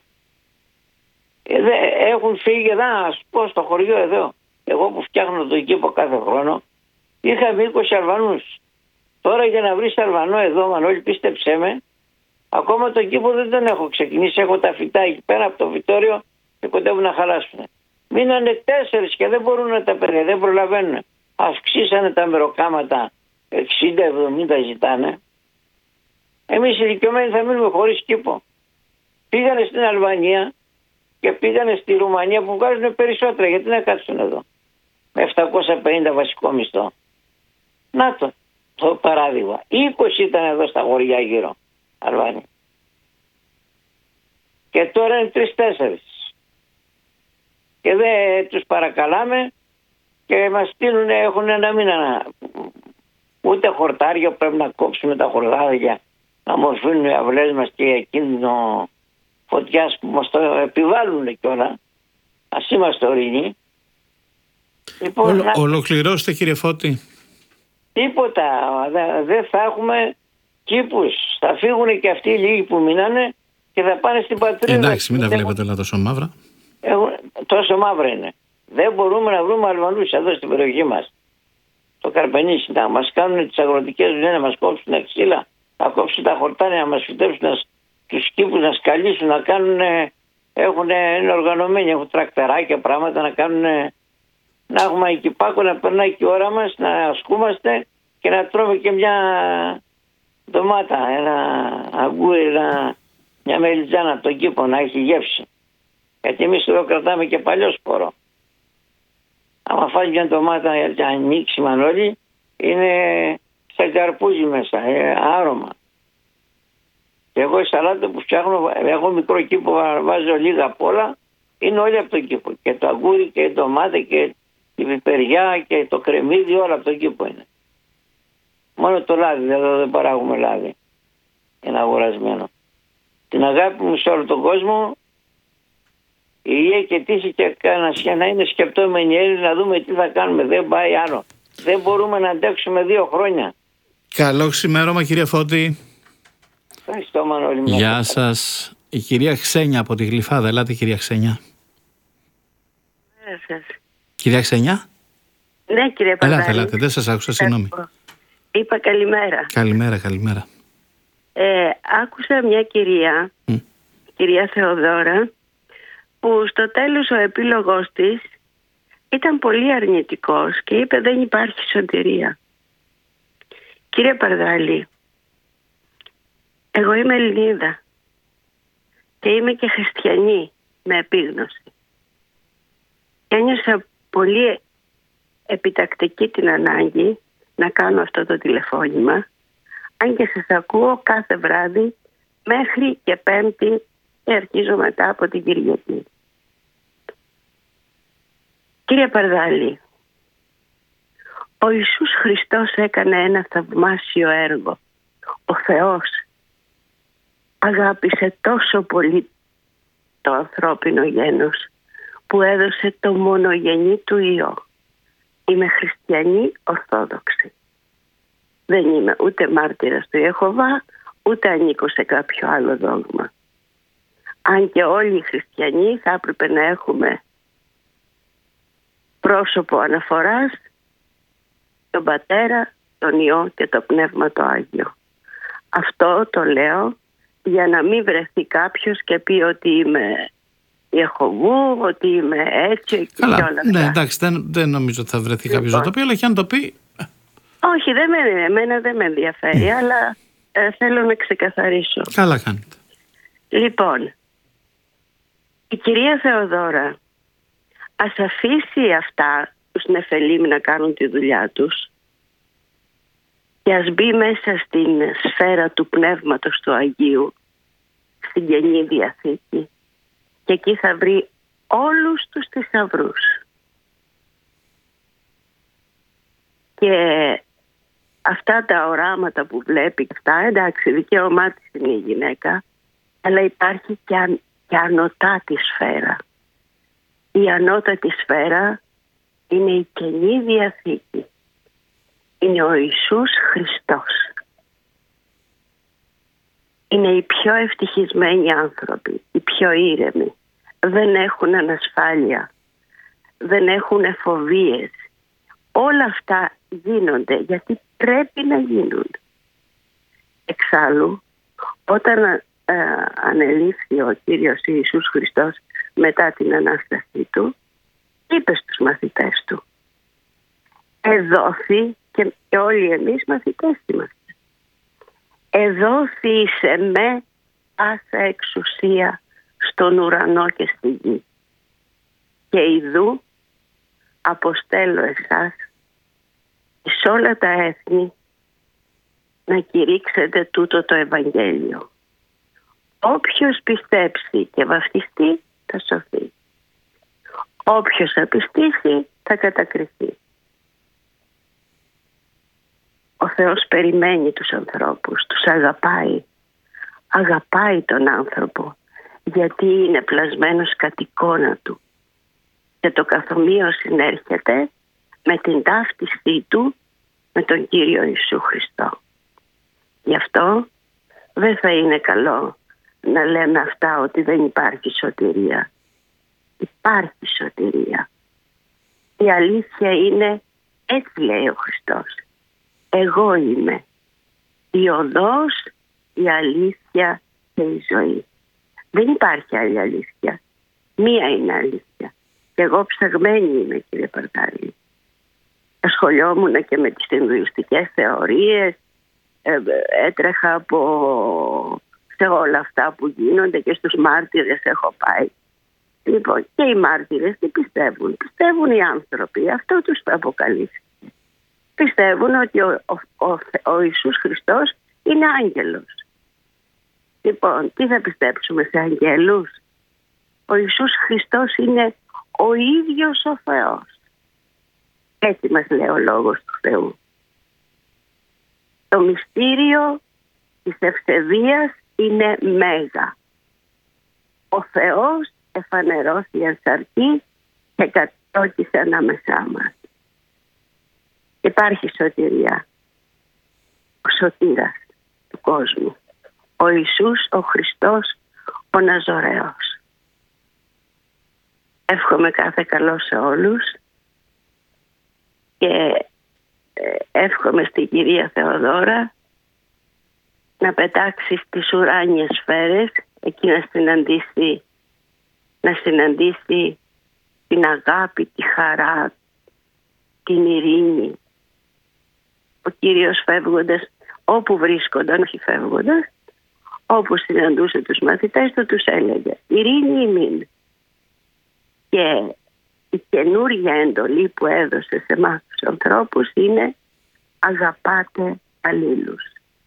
Έχουν φύγει εδώ, ας πω, στο χωριό εδώ. Εγώ που φτιάχνω τον κήπο κάθε χρόνο, είχαμε 20 Αλβανούς. Τώρα για να βρεις Αλβανό εδώ, Μανώλη, πίστεψέ με, ακόμα τον κήπο δεν τον έχω ξεκινήσει. Έχω τα φυτά εκεί πέρα από το Βιτόριο και κοντεύουν να χαλάσουν. Μείνανε 4 και δεν μπορούν να τα παιδιά, δεν προλαβαίνουν. Αυξήσανε τα μεροκάματα, 60-70 ζητάνε. Εμείς οι δικαιωμένοι θα μείνουμε χωρίς κήπο. Πήγανε στην Αλβανία και πήγανε στη Ρουμανία που βγάζουν περισσότερα. Γιατί να κάτσουν εδώ με 750 βασικό μισθό? Να το παράδειγμα. 20 ήταν εδώ στα χωριά γύρω Αλβανία. Και τώρα είναι 3-4. Και δεν τους παρακαλάμε και μας στείλουν, έχουν ένα μήνα. Ούτε χορτάρια, πρέπει να κόψουμε τα χορτάρια, να μορφύνουν οι αυλές μας και κίνδυνο φωτιάς που μας το επιβάλλουν κιόλα. Ας είμαστε ορεινοί. Λοιπόν, ολοκληρώστε, κύριε Φώτη. Τίποτα. Δεν θα έχουμε κήπους. Θα φύγουν και αυτοί οι λίγοι που μείνανε και θα πάνε στην πατρίδα. Εντάξει, μην τα βλέπετε όλα τόσο μαύρα. Τόσο μαύρα είναι. Δεν μπορούμε να βρούμε Αλβανούς εδώ στην περιοχή μας. Το Καρπενήσι να μας κάνουν τις αγροτικές δουλειές, να μας κόψουν τα ξύλα, να κόψουν τα χορτάνια, να μας φυτέψουν τους κήπους, να σκαλίσουν, να κάνουν. Είναι οργανωμένοι, έχουν τρακτεράκια, πράγματα να κάνουν. Να έχουμε εκυπάκο, να περνάει και η ώρα μας, να ασκούμαστε και να τρώμε και μια ντομάτα, ένα αγκούρι, μια μελιτζάνα από τον κήπο να έχει γεύση. Γιατί εμείς εδώ κρατάμε και παλιό σπόρο. Άμα φάει μια ντομάτα για ανοίξει, Μανώλη, είναι σαν καρπούζι μέσα, άρωμα. Και εγώ η σαλάτα που φτιάχνω, έχω μικρό κήπο, βάζω λίγα απ' όλα, είναι όλοι από τον κήπο. Και το αγκούρι και η ντομάτα και η πιπεριά και το κρεμμύδι, όλα από τον κήπο είναι. Μόνο το λάδι, εδώ δεν παράγουμε λάδι. Είναι αγορασμένο. Την αγάπη μου σε όλο τον κόσμο, η υγεία και τύχη και να είναι σκεπτόμενοι Έλληνες, να δούμε τι θα κάνουμε. Δεν πάει άλλο. Δεν μπορούμε να αντέξουμε 2 χρόνια. Καλό ξημέρωμα, κύριε Φώτη. Ευχαριστώ, Μανώλη. Γεια σας. Η κυρία Ξένια από τη Γλυφάδα. Ελάτε, κυρία Ξένια. Κυρία Ξένια. Ναι, κύριε Παντάλη. Ελάτε, δεν σας άκουσα, συγγνώμη. Είπα καλημέρα. Καλημέρα. Άκουσα μια κυρία Θεοδώρα, που στο τέλος ο επίλογος της ήταν πολύ αρνητικός και είπε δεν υπάρχει σωτηρία. Κύριε Παρδάλη, εγώ είμαι Ελληνίδα και είμαι και χριστιανή με επίγνωση. Και ένιωσα πολύ επιτακτική την ανάγκη να κάνω αυτό το τηλεφώνημα, αν και σας ακούω κάθε βράδυ μέχρι και Πέμπτη και αρχίζω μετά από την Κυριακή. Κύριε Παρδάλη, ο Ιησούς Χριστός έκανε ένα θαυμάσιο έργο. Ο Θεός αγάπησε τόσο πολύ το ανθρώπινο γένος που έδωσε το μονογενή του Υιό. Είμαι χριστιανή ορθόδοξη. Δεν είμαι ούτε μάρτυρας του Ιεχωβά, ούτε ανήκω σε κάποιο άλλο δόγμα. Αν και όλοι οι χριστιανοί θα έπρεπε να έχουμε πρόσωπο αναφοράς τον Πατέρα, τον Υιό και το Πνεύμα το Άγιο. Αυτό το λέω για να μην βρεθεί κάποιος και πει ότι είμαι Ιεχωβού, ότι είμαι έτσι και όλα αυτά. Ναι, εντάξει, δεν νομίζω ότι θα βρεθεί κάποιος να το πει, αλλά και αν το πει... Όχι, εμένα δεν με ενδιαφέρει, αλλά θέλω να ξεκαθαρίσω. Καλά κάνετε. Λοιπόν, η κυρία Θεοδώρα ας αφήσει αυτά τους νεφελίμ να κάνουν τη δουλειά τους και ας μπει μέσα στην σφαίρα του Πνεύματος του Αγίου, στην Καινή Διαθήκη, και εκεί θα βρει όλους τους θησαυρούς. Και αυτά τα οράματα που βλέπει, αυτά, εντάξει, δικαίωμά της είναι η γυναίκα, αλλά υπάρχει και ανωτάτη σφαίρα. Η ανώτατη σφαίρα είναι η Καινή Διαθήκη. Είναι ο Ιησούς Χριστός. Είναι οι πιο ευτυχισμένοι άνθρωποι, οι πιο ήρεμοι. Δεν έχουν ανασφάλεια, δεν έχουν φοβίες. Όλα αυτά γίνονται γιατί πρέπει να γίνουν. Εξάλλου, όταν ανελήφθη ο Κύριος Ιησούς Χριστός μετά την Ανάστασή του, είπε στους μαθητές του, εδόθη, και όλοι εμείς μαθητές είμαστε, εδόθη σε με πάσα εξουσία στον ουρανό και στη γη. Και ιδού αποστέλω εσάς εις όλα τα έθνη να κηρύξετε τούτο το Ευαγγέλιο. Όποιος πιστέψει και βαφτιστεί θα σωθεί. Όποιος απιστήσει θα κατακριθεί. Ο Θεός περιμένει τους ανθρώπους, τους αγαπάει. Αγαπάει τον άνθρωπο γιατί είναι πλασμένος κατ' εικόνα του. Και το καθομοίο συνέρχεται με την ταύτιστή του με τον Κύριο Ιησού Χριστό. Γι' αυτό δεν θα είναι καλό να λέμε αυτά ότι δεν υπάρχει σωτηρία. Υπάρχει σωτηρία. Η αλήθεια είναι, έτσι λέει ο Χριστός, εγώ είμαι η οδός, η αλήθεια και η ζωή. Δεν υπάρχει άλλη αλήθεια. Μία είναι αλήθεια. Και εγώ ψαγμένη είμαι, κύριε Παρδάλη. Ασχολιόμουν και με τις ινδουιστικές θεωρίες, έτρεχα σε όλα αυτά που γίνονται και στους μάρτυρες έχω πάει. Λοιπόν, και οι μάρτυρες τι πιστεύουν? Πιστεύουν οι άνθρωποι, αυτό τους αποκαλύφθηκε. Πιστεύουν ότι ο Ιησούς Χριστός είναι άγγελος. Λοιπόν, τι θα πιστέψουμε, σε αγγέλους? Ο Ιησούς Χριστός είναι ο ίδιος ο Θεός. Έτσι μας λέει ο Λόγος του Θεού. Το μυστήριο της ευσεβίας είναι μέγα. Ο Θεός εφανερώθηκε εν σαρκή και κατόκισε ανάμεσά μας. Υπάρχει σωτηρία. Ο σωτήρας του κόσμου. Ο Ιησούς, ο Χριστός, ο Ναζωραίος. Εύχομαι κάθε καλό σε όλους και εύχομαι στην κυρία Θεοδώρα να πετάξει στις ουράνιες σφαίρες, εκεί να συναντήσει την αγάπη, τη χαρά, την ειρήνη. Ο Κύριος φεύγοντας, όπου βρίσκονταν, όχι φεύγοντας, όπου συναντούσε τους μαθητές του, τους έλεγε ειρήνη ημίν. Και η καινούργια εντολή που έδωσε σε εμάς τους ανθρώπους είναι αγαπάτε αλλήλους.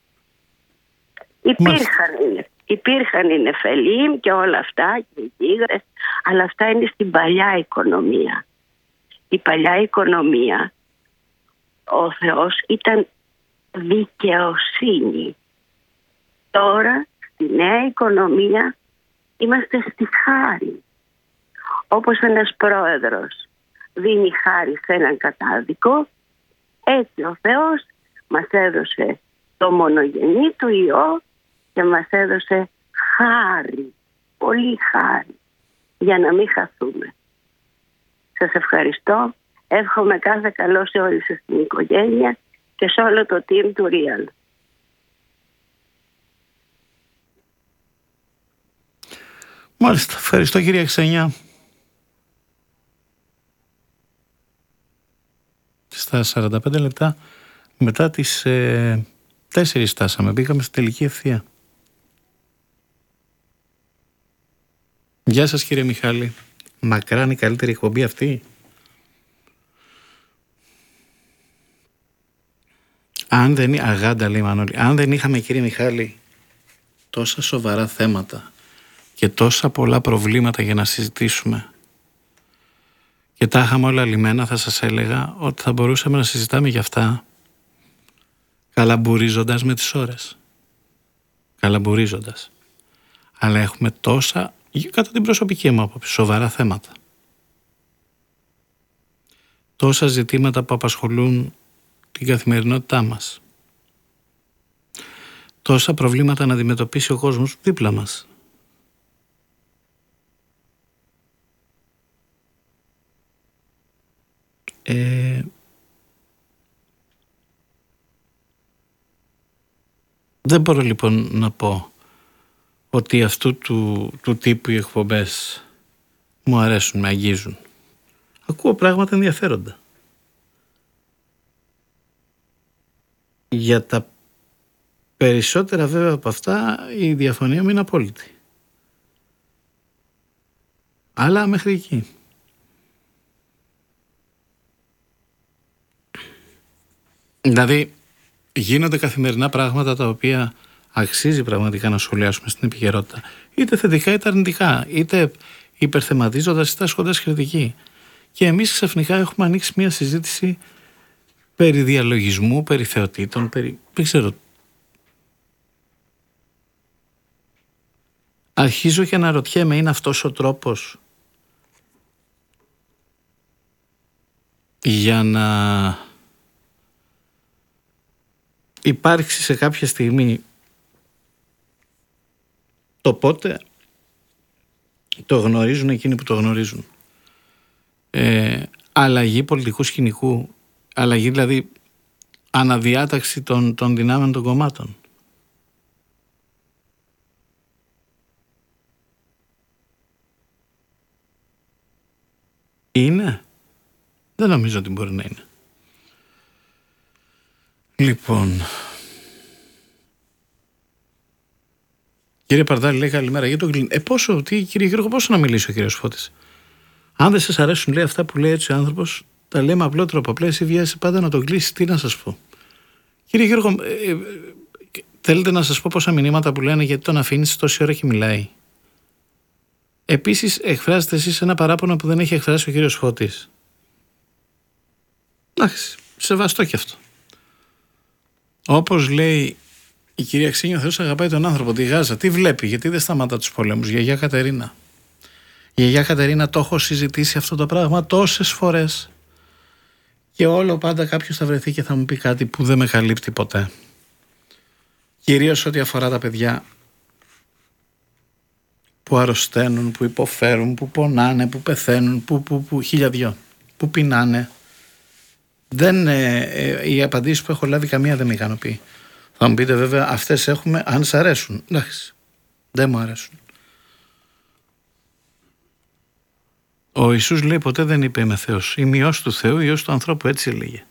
Υπήρχαν οι Νεφελίμ και όλα αυτά και οι γίγαντες, αλλά αυτά είναι στην παλιά οικονομία. Η παλιά οικονομία, ο Θεός ήταν δικαιοσύνη. Τώρα στη νέα οικονομία είμαστε στη χάρη. Όπως ένας πρόεδρος δίνει χάρη σε έναν κατάδικο, έτσι ο Θεός μας έδωσε το μονογενή του Υιό και μας έδωσε χάρη, πολύ χάρη, για να μην χαθούμε. Σας ευχαριστώ. Εύχομαι κάθε καλό σε όλη σας την οικογένεια και σε όλο το team του Real. Μάλιστα. Ευχαριστώ κυρία Ξενιά. Στα 45 λεπτά μετά τις 4 στάσαμε. Μπήκαμε στην τελική ευθεία. Γεια σας κύριε Μιχάλη. Μακράν η καλύτερη εκπομπή αυτή. Αγάντα λέει Μανώλη. Αν δεν είχαμε κύριε Μιχάλη τόσα σοβαρά θέματα και τόσα πολλά προβλήματα για να συζητήσουμε και τα είχαμε όλα λυμμένα, θα σας έλεγα ότι θα μπορούσαμε να συζητάμε για αυτά καλαμπουρίζοντας με τις ώρες. Καλαμπουρίζοντας. Αλλά έχουμε τόσα, κατά την προσωπική μου άποψη, σοβαρά θέματα. Τόσα ζητήματα που απασχολούν την καθημερινότητά μας. Τόσα προβλήματα να αντιμετωπίσει ο κόσμος δίπλα μας. Δεν μπορώ λοιπόν να πω ότι αυτού του τύπου οι εκπομπές μου αρέσουν, με αγγίζουν. Ακούω πράγματα ενδιαφέροντα. Για τα περισσότερα βέβαια από αυτά η διαφωνία μου είναι απόλυτη. Αλλά μέχρι εκεί. Δηλαδή γίνονται καθημερινά πράγματα τα οποία αξίζει πραγματικά να σχολιάσουμε στην επικαιρότητα. Είτε θετικά είτε αρνητικά, είτε υπερθεματίζοντας είτε ασκώντας κριτική. Και εμείς ξαφνικά έχουμε ανοίξει μια συζήτηση περί διαλογισμού, περί θεοτήτων, δεν ξέρω. Αρχίζω και αναρωτιέμαι, είναι αυτός ο τρόπος για να υπάρξει σε κάποια στιγμή το πότε το γνωρίζουν εκείνοι που το γνωρίζουν. Αλλαγή πολιτικού σκηνικού, αλλαγή δηλαδή αναδιάταξη των δυνάμεων των κομμάτων. Είναι? Δεν νομίζω ότι μπορεί να είναι. Λοιπόν, κύριε Παρδάλη λέει καλημέρα. Για τον πόσο, κύριε Γιώργο, πόσο να μιλήσει ο κύριος Φώτης? Αν δεν σας αρέσουν, λέει, αυτά που λέει έτσι ο άνθρωπος, τα λέμε απλό τρόπο. Απλά εσύ βιάζεσαι πάντα να τον κλείσεις. Τι να σας πω? Κύριε Γιώργο, θέλετε να σας πω πόσα μηνύματα που λένε γιατί τον αφήνεις τόση ώρα και μιλάει? Επίσης, εκφράζετε εσείς ένα παράπονο που δεν έχει εκφράσει ο κύριος Φώτης. Εντάξει, σεβαστό κι αυτό. Όπως λέει η κυρία Ξένια, ο Θεός αγαπάει τον άνθρωπο, τη Γάζα. Τι βλέπει, γιατί δεν σταματά τους πολέμους? Γιαγιά Κατερίνα. Γιαγιά Κατερίνα, το έχω συζητήσει αυτό το πράγμα τόσες φορές. Και όλο πάντα κάποιος θα βρεθεί και θα μου πει κάτι που δεν με καλύπτει ποτέ. Κυρίως ό,τι αφορά τα παιδιά που αρρωσταίνουν, που υποφέρουν, που πονάνε, που πεθαίνουν, που χιλιαδιό, που πεινάνε. Οι απαντήσεις που έχω λάβει καμία δεν με ικανοποιεί. Θα μου πείτε βέβαια αυτές έχουμε αν σ' αρέσουν. Εντάξει, δεν μου αρέσουν. Ο Ιησούς λέει ποτέ δεν είπε είμαι Θεός. Είμαι Υιός του Θεού, Υιός του ανθρώπου, έτσι έλεγε.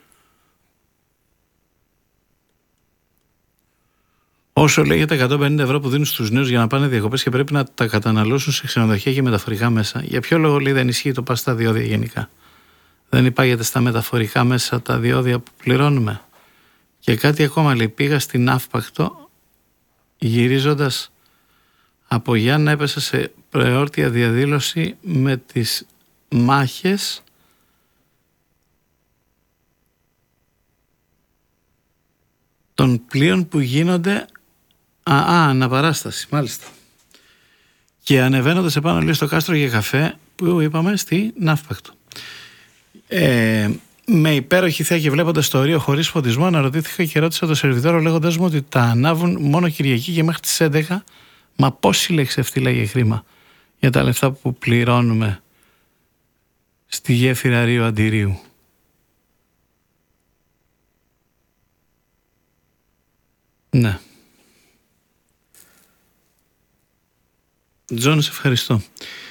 Όσο λέει για τα 150 ευρώ που δίνουν στους νέους για να πάνε διακοπές και πρέπει να τα καταναλώσουν σε ξενοδοχεία και μεταφορικά μέσα, για ποιο λόγο λέει δεν ισχύει το πας στα διόδια γενικά? Δεν υπάγεται στα μεταφορικά μέσα τα διόδια που πληρώνουμε? Και κάτι ακόμα λέει, πήγα στην Αύπακτο γυρίζοντας από Γιάννα, έπεσα σε προεόρτια διαδήλωση με τις μάχες των πλοίων που γίνονται αναπαράσταση, μάλιστα. Και ανεβαίνοντας επάνω λέει στο κάστρο για καφέ που είπαμε στη Αύπακτο. Με υπέροχη θέα και βλέποντας το ορίο χωρίς φωτισμό, αναρωτήθηκα και ρώτησα τον σερβιτόρο λέγοντας μου ότι τα ανάβουν μόνο Κυριακή και μέχρι τις 11. Μα πόση λέξη λέγε χρήμα για τα λεφτά που πληρώνουμε στη γέφυρα Ρίου Αντιρίου? Ναι. Τζον, σε ευχαριστώ.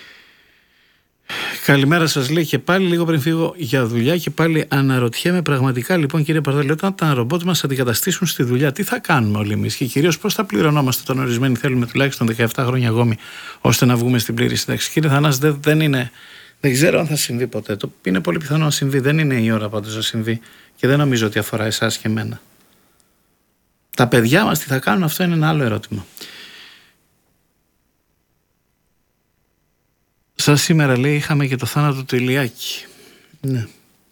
Καλημέρα σας λέει και πάλι λίγο πριν φύγω για δουλειά και πάλι αναρωτιέμαι πραγματικά λοιπόν κύριε Παρδάλη, όταν τα ρομπότ μας αντικαταστήσουν στη δουλειά, τι θα κάνουμε όλοι εμείς και κυρίως πώς θα πληρωνόμαστε όταν ορισμένοι θέλουμε τουλάχιστον 17 χρόνια ακόμη ώστε να βγούμε στην πλήρη σύνταξη? Κύριε Θανάση, δεν ξέρω αν θα συμβεί ποτέ. Το είναι πολύ πιθανό να συμβεί. Δεν είναι η ώρα πάντως να συμβεί και δεν νομίζω ότι αφορά εσάς και εμένα. Τα παιδιά μας τι θα κάνουν, αυτό είναι ένα άλλο ερώτημα. Σαν σήμερα λέει είχαμε και το θάνατο του Ηλιάκη. Ναι.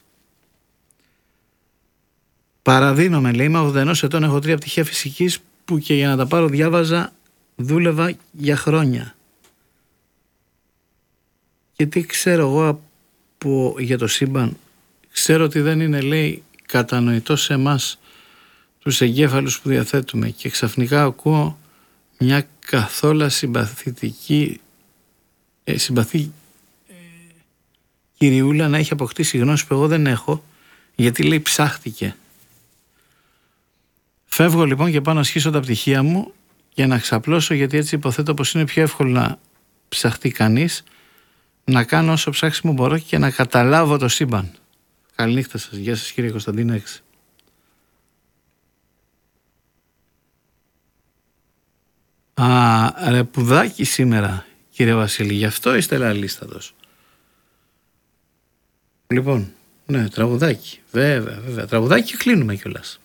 Παραδίνομαι λέει, είμαι 81 ετών, έχω 3 πτυχία φυσικής που και για να τα πάρω δούλευα για χρόνια. Και τι ξέρω εγώ για το σύμπαν? Ξέρω ότι δεν είναι λέει κατανοητό σε εμάς τους εγκέφαλους που διαθέτουμε και ξαφνικά ακούω μια καθόλου συμπαθή κυριούλα να έχει αποκτήσει γνώση που εγώ δεν έχω, γιατί λέει ψάχτηκε. Φεύγω λοιπόν και πάω να ασχίσω τα πτυχία μου για να ξαπλώσω, γιατί έτσι υποθέτω πως είναι πιο εύκολο να ψαχτεί κανείς, να κάνω όσο ψάξιμο μπορώ και να καταλάβω το σύμπαν. Καληνύχτα σας. Γεια σας κύριε Κωνσταντίνα 6. Ρεπουδάκι σήμερα κύριε Βασίλη, γι' αυτό είστε λαλίστατος. Λοιπόν, ναι, τραγουδάκι, βέβαια, τραγουδάκι και κλείνουμε κιόλας.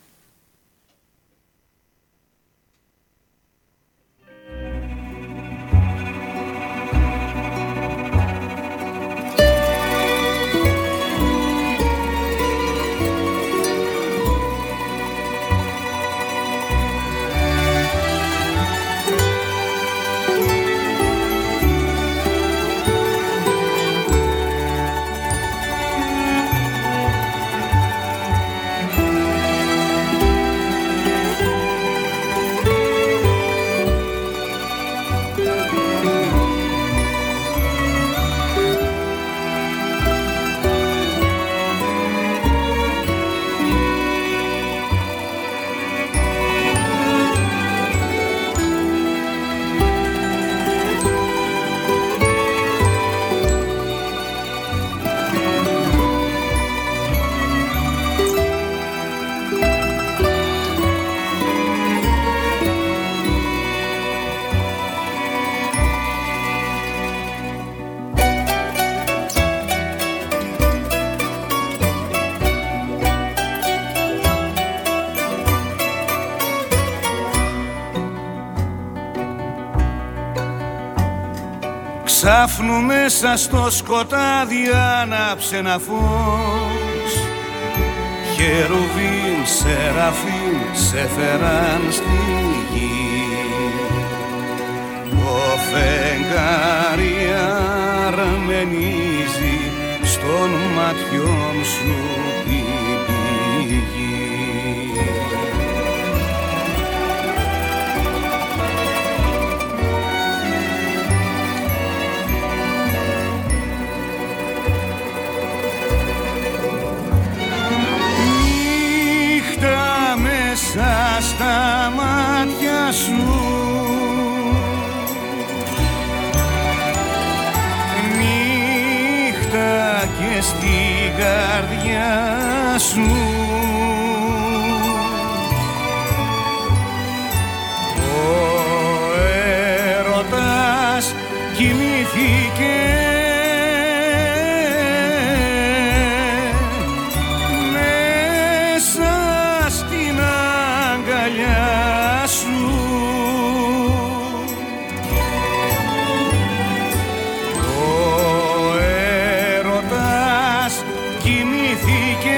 Ξάφνου μέσα στο σκοτάδι άναψε ένα φως, χερουβίμ, σεραφίμ σε φέραν στη γη. Το φεγγάρι αρμενίζει στον ματιών σου την πηγή. στην καρδιά σου. Ο έρωτας κοιμήθηκε μέσα στην αγκαλιά σου. Ο έρωτας κοιμήθηκε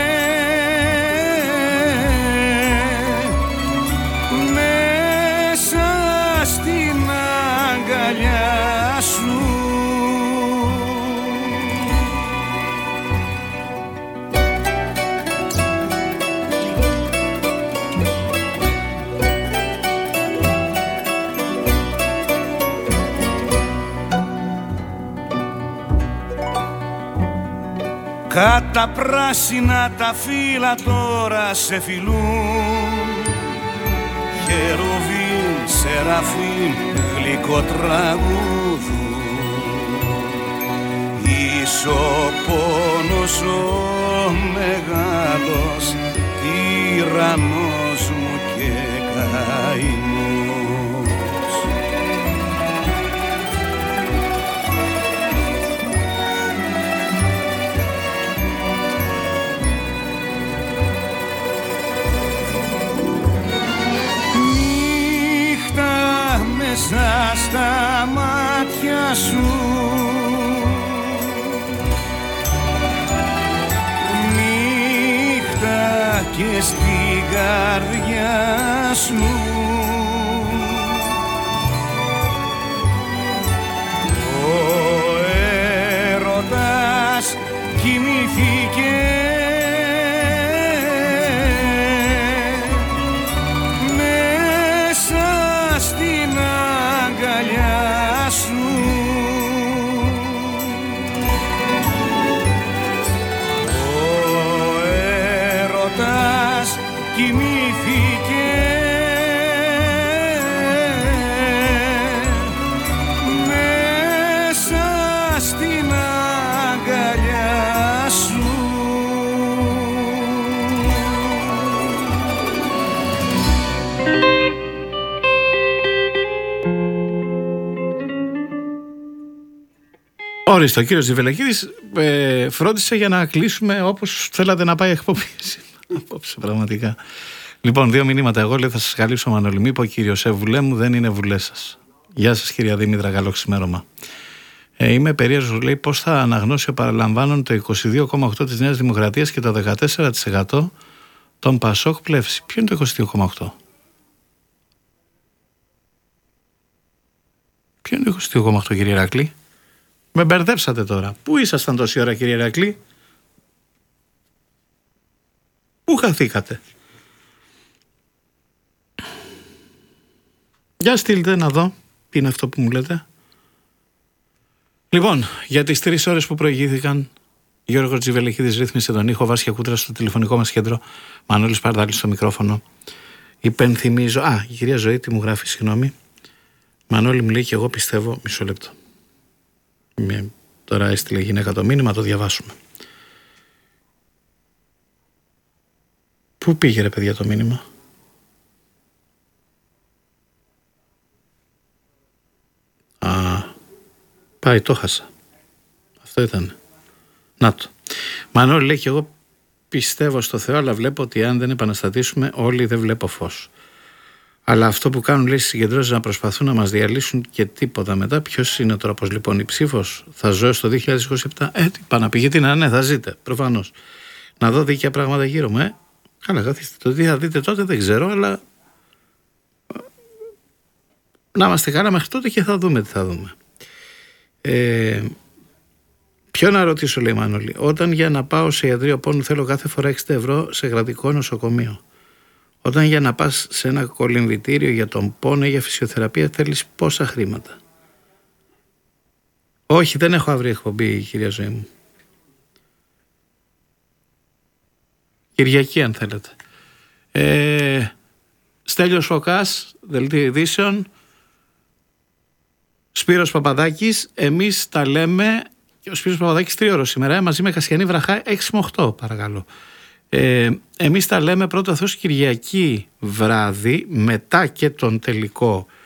μέσα στην αγκαλιά σου. Κατά πράσινα τα φύλλα τώρα σε φιλούν, χερουβίμ, σεραφίμ, γλυκό τραγούδου. Είσαι ο πόνος ο μεγάλος, τυραννός μου και καημός. Μέσα στα μάτια σου νύχτα και στην καρδιά σου. Ο έρωτας κοιμήθηκε στην αγκαλιά σου. Ο έρωτας κοιμήθηκε μέσα στην αγκαλιά σου. Ορίστε, ο κύριος Τζιβελεκίδης φρόντισε για να κλείσουμε όπως θέλατε να πάει η εκπομπή. Απόψε, πραγματικά. Λοιπόν, 2 μηνύματα. Εγώ λέει θα σας καλύψω, Μανώλη. Μη πω κύριος βουλέ μου, δεν είναι βουλές σας. Γεια σας, κυρία Δήμητρα, καλό ξημέρωμα. Είμαι περίεργος, λέει, πώς θα αναγνώσει ο παραλαμβάνων το 22,8% της Νέας Δημοκρατίας και το 14% των Πασόκ Πλεύση. Ποιο είναι το 22,8%? Ποιο είναι το 22,8%, κύριε Ηρακλή? Με μπερδέψατε τώρα. Πού ήσασταν τόση ώρα, κύριε Ηρακλή? Πού χαθήκατε? Για στείλτε να δω τι είναι αυτό που μου λέτε. Λοιπόν, για τις 3 ώρες που προηγήθηκαν, Γιώργος Τζιβελεκίδης ρύθμισε τον ήχο, Βάσια Κούτρα στο τηλεφωνικό μας κέντρο, Μανώλης Παρδάλης στο μικρόφωνο. Υπενθυμίζω, η κυρία Ζωή τι μου γράφει, συγγνώμη. Μανώλη μου λέει και εγώ πιστεύω, μισό λεπτό. Τώρα έστειλε γυναίκα το μήνυμα, το διαβάσουμε. Πού πήγε ρε παιδιά το μήνυμα? Πάει, το χάσα. Αυτό ήταν. Να το. Μανώλη λέει και εγώ πιστεύω στο Θεό, αλλά βλέπω ότι αν δεν επαναστατήσουμε όλοι δεν βλέπω φως. Αλλά αυτό που κάνουν, λέει, στις συγκεντρώσεις να προσπαθούν να μας διαλύσουν και τίποτα μετά. Ποιος είναι ο τρόπος λοιπόν? Η ψήφος? Θα ζω στο 2027? Τι πάει να πει? Γιατί ναι, θα ζείτε, προφανώς. Να δω δίκαια πράγματα γύρω μου, Καλά, καθίστε. Το τι θα δείτε τότε δεν ξέρω, αλλά να είμαστε καλά μέχρι τότε και θα δούμε τι θα δούμε. Ποιο να ρωτήσω, λέει Μανώλη? Όταν για να πάω σε ιατρείο πόνου θέλω κάθε φορά 60 ευρώ σε κρατικό νοσοκομείο. Όταν για να πας σε ένα κολυμβητήριο για τον πόνο ή για φυσιοθεραπεία θέλεις πόσα χρήματα? Όχι, δεν έχω αύριο εκπομπή, κυρία Ζωή μου. Κυριακή αν θέλετε. Στέλιος Φωκάς, Δελτίο Ειδήσεων, Σπύρος Παπαδάκης. Εμείς τα λέμε Και ο Σπύρος Παπαδάκης τρίωρο σήμερα μαζί με Κασιανή Βραχά 6 με 8 παρακαλώ. Εμείς τα λέμε πρώτα Θεός Κυριακή βράδυ μετά και τον τελικό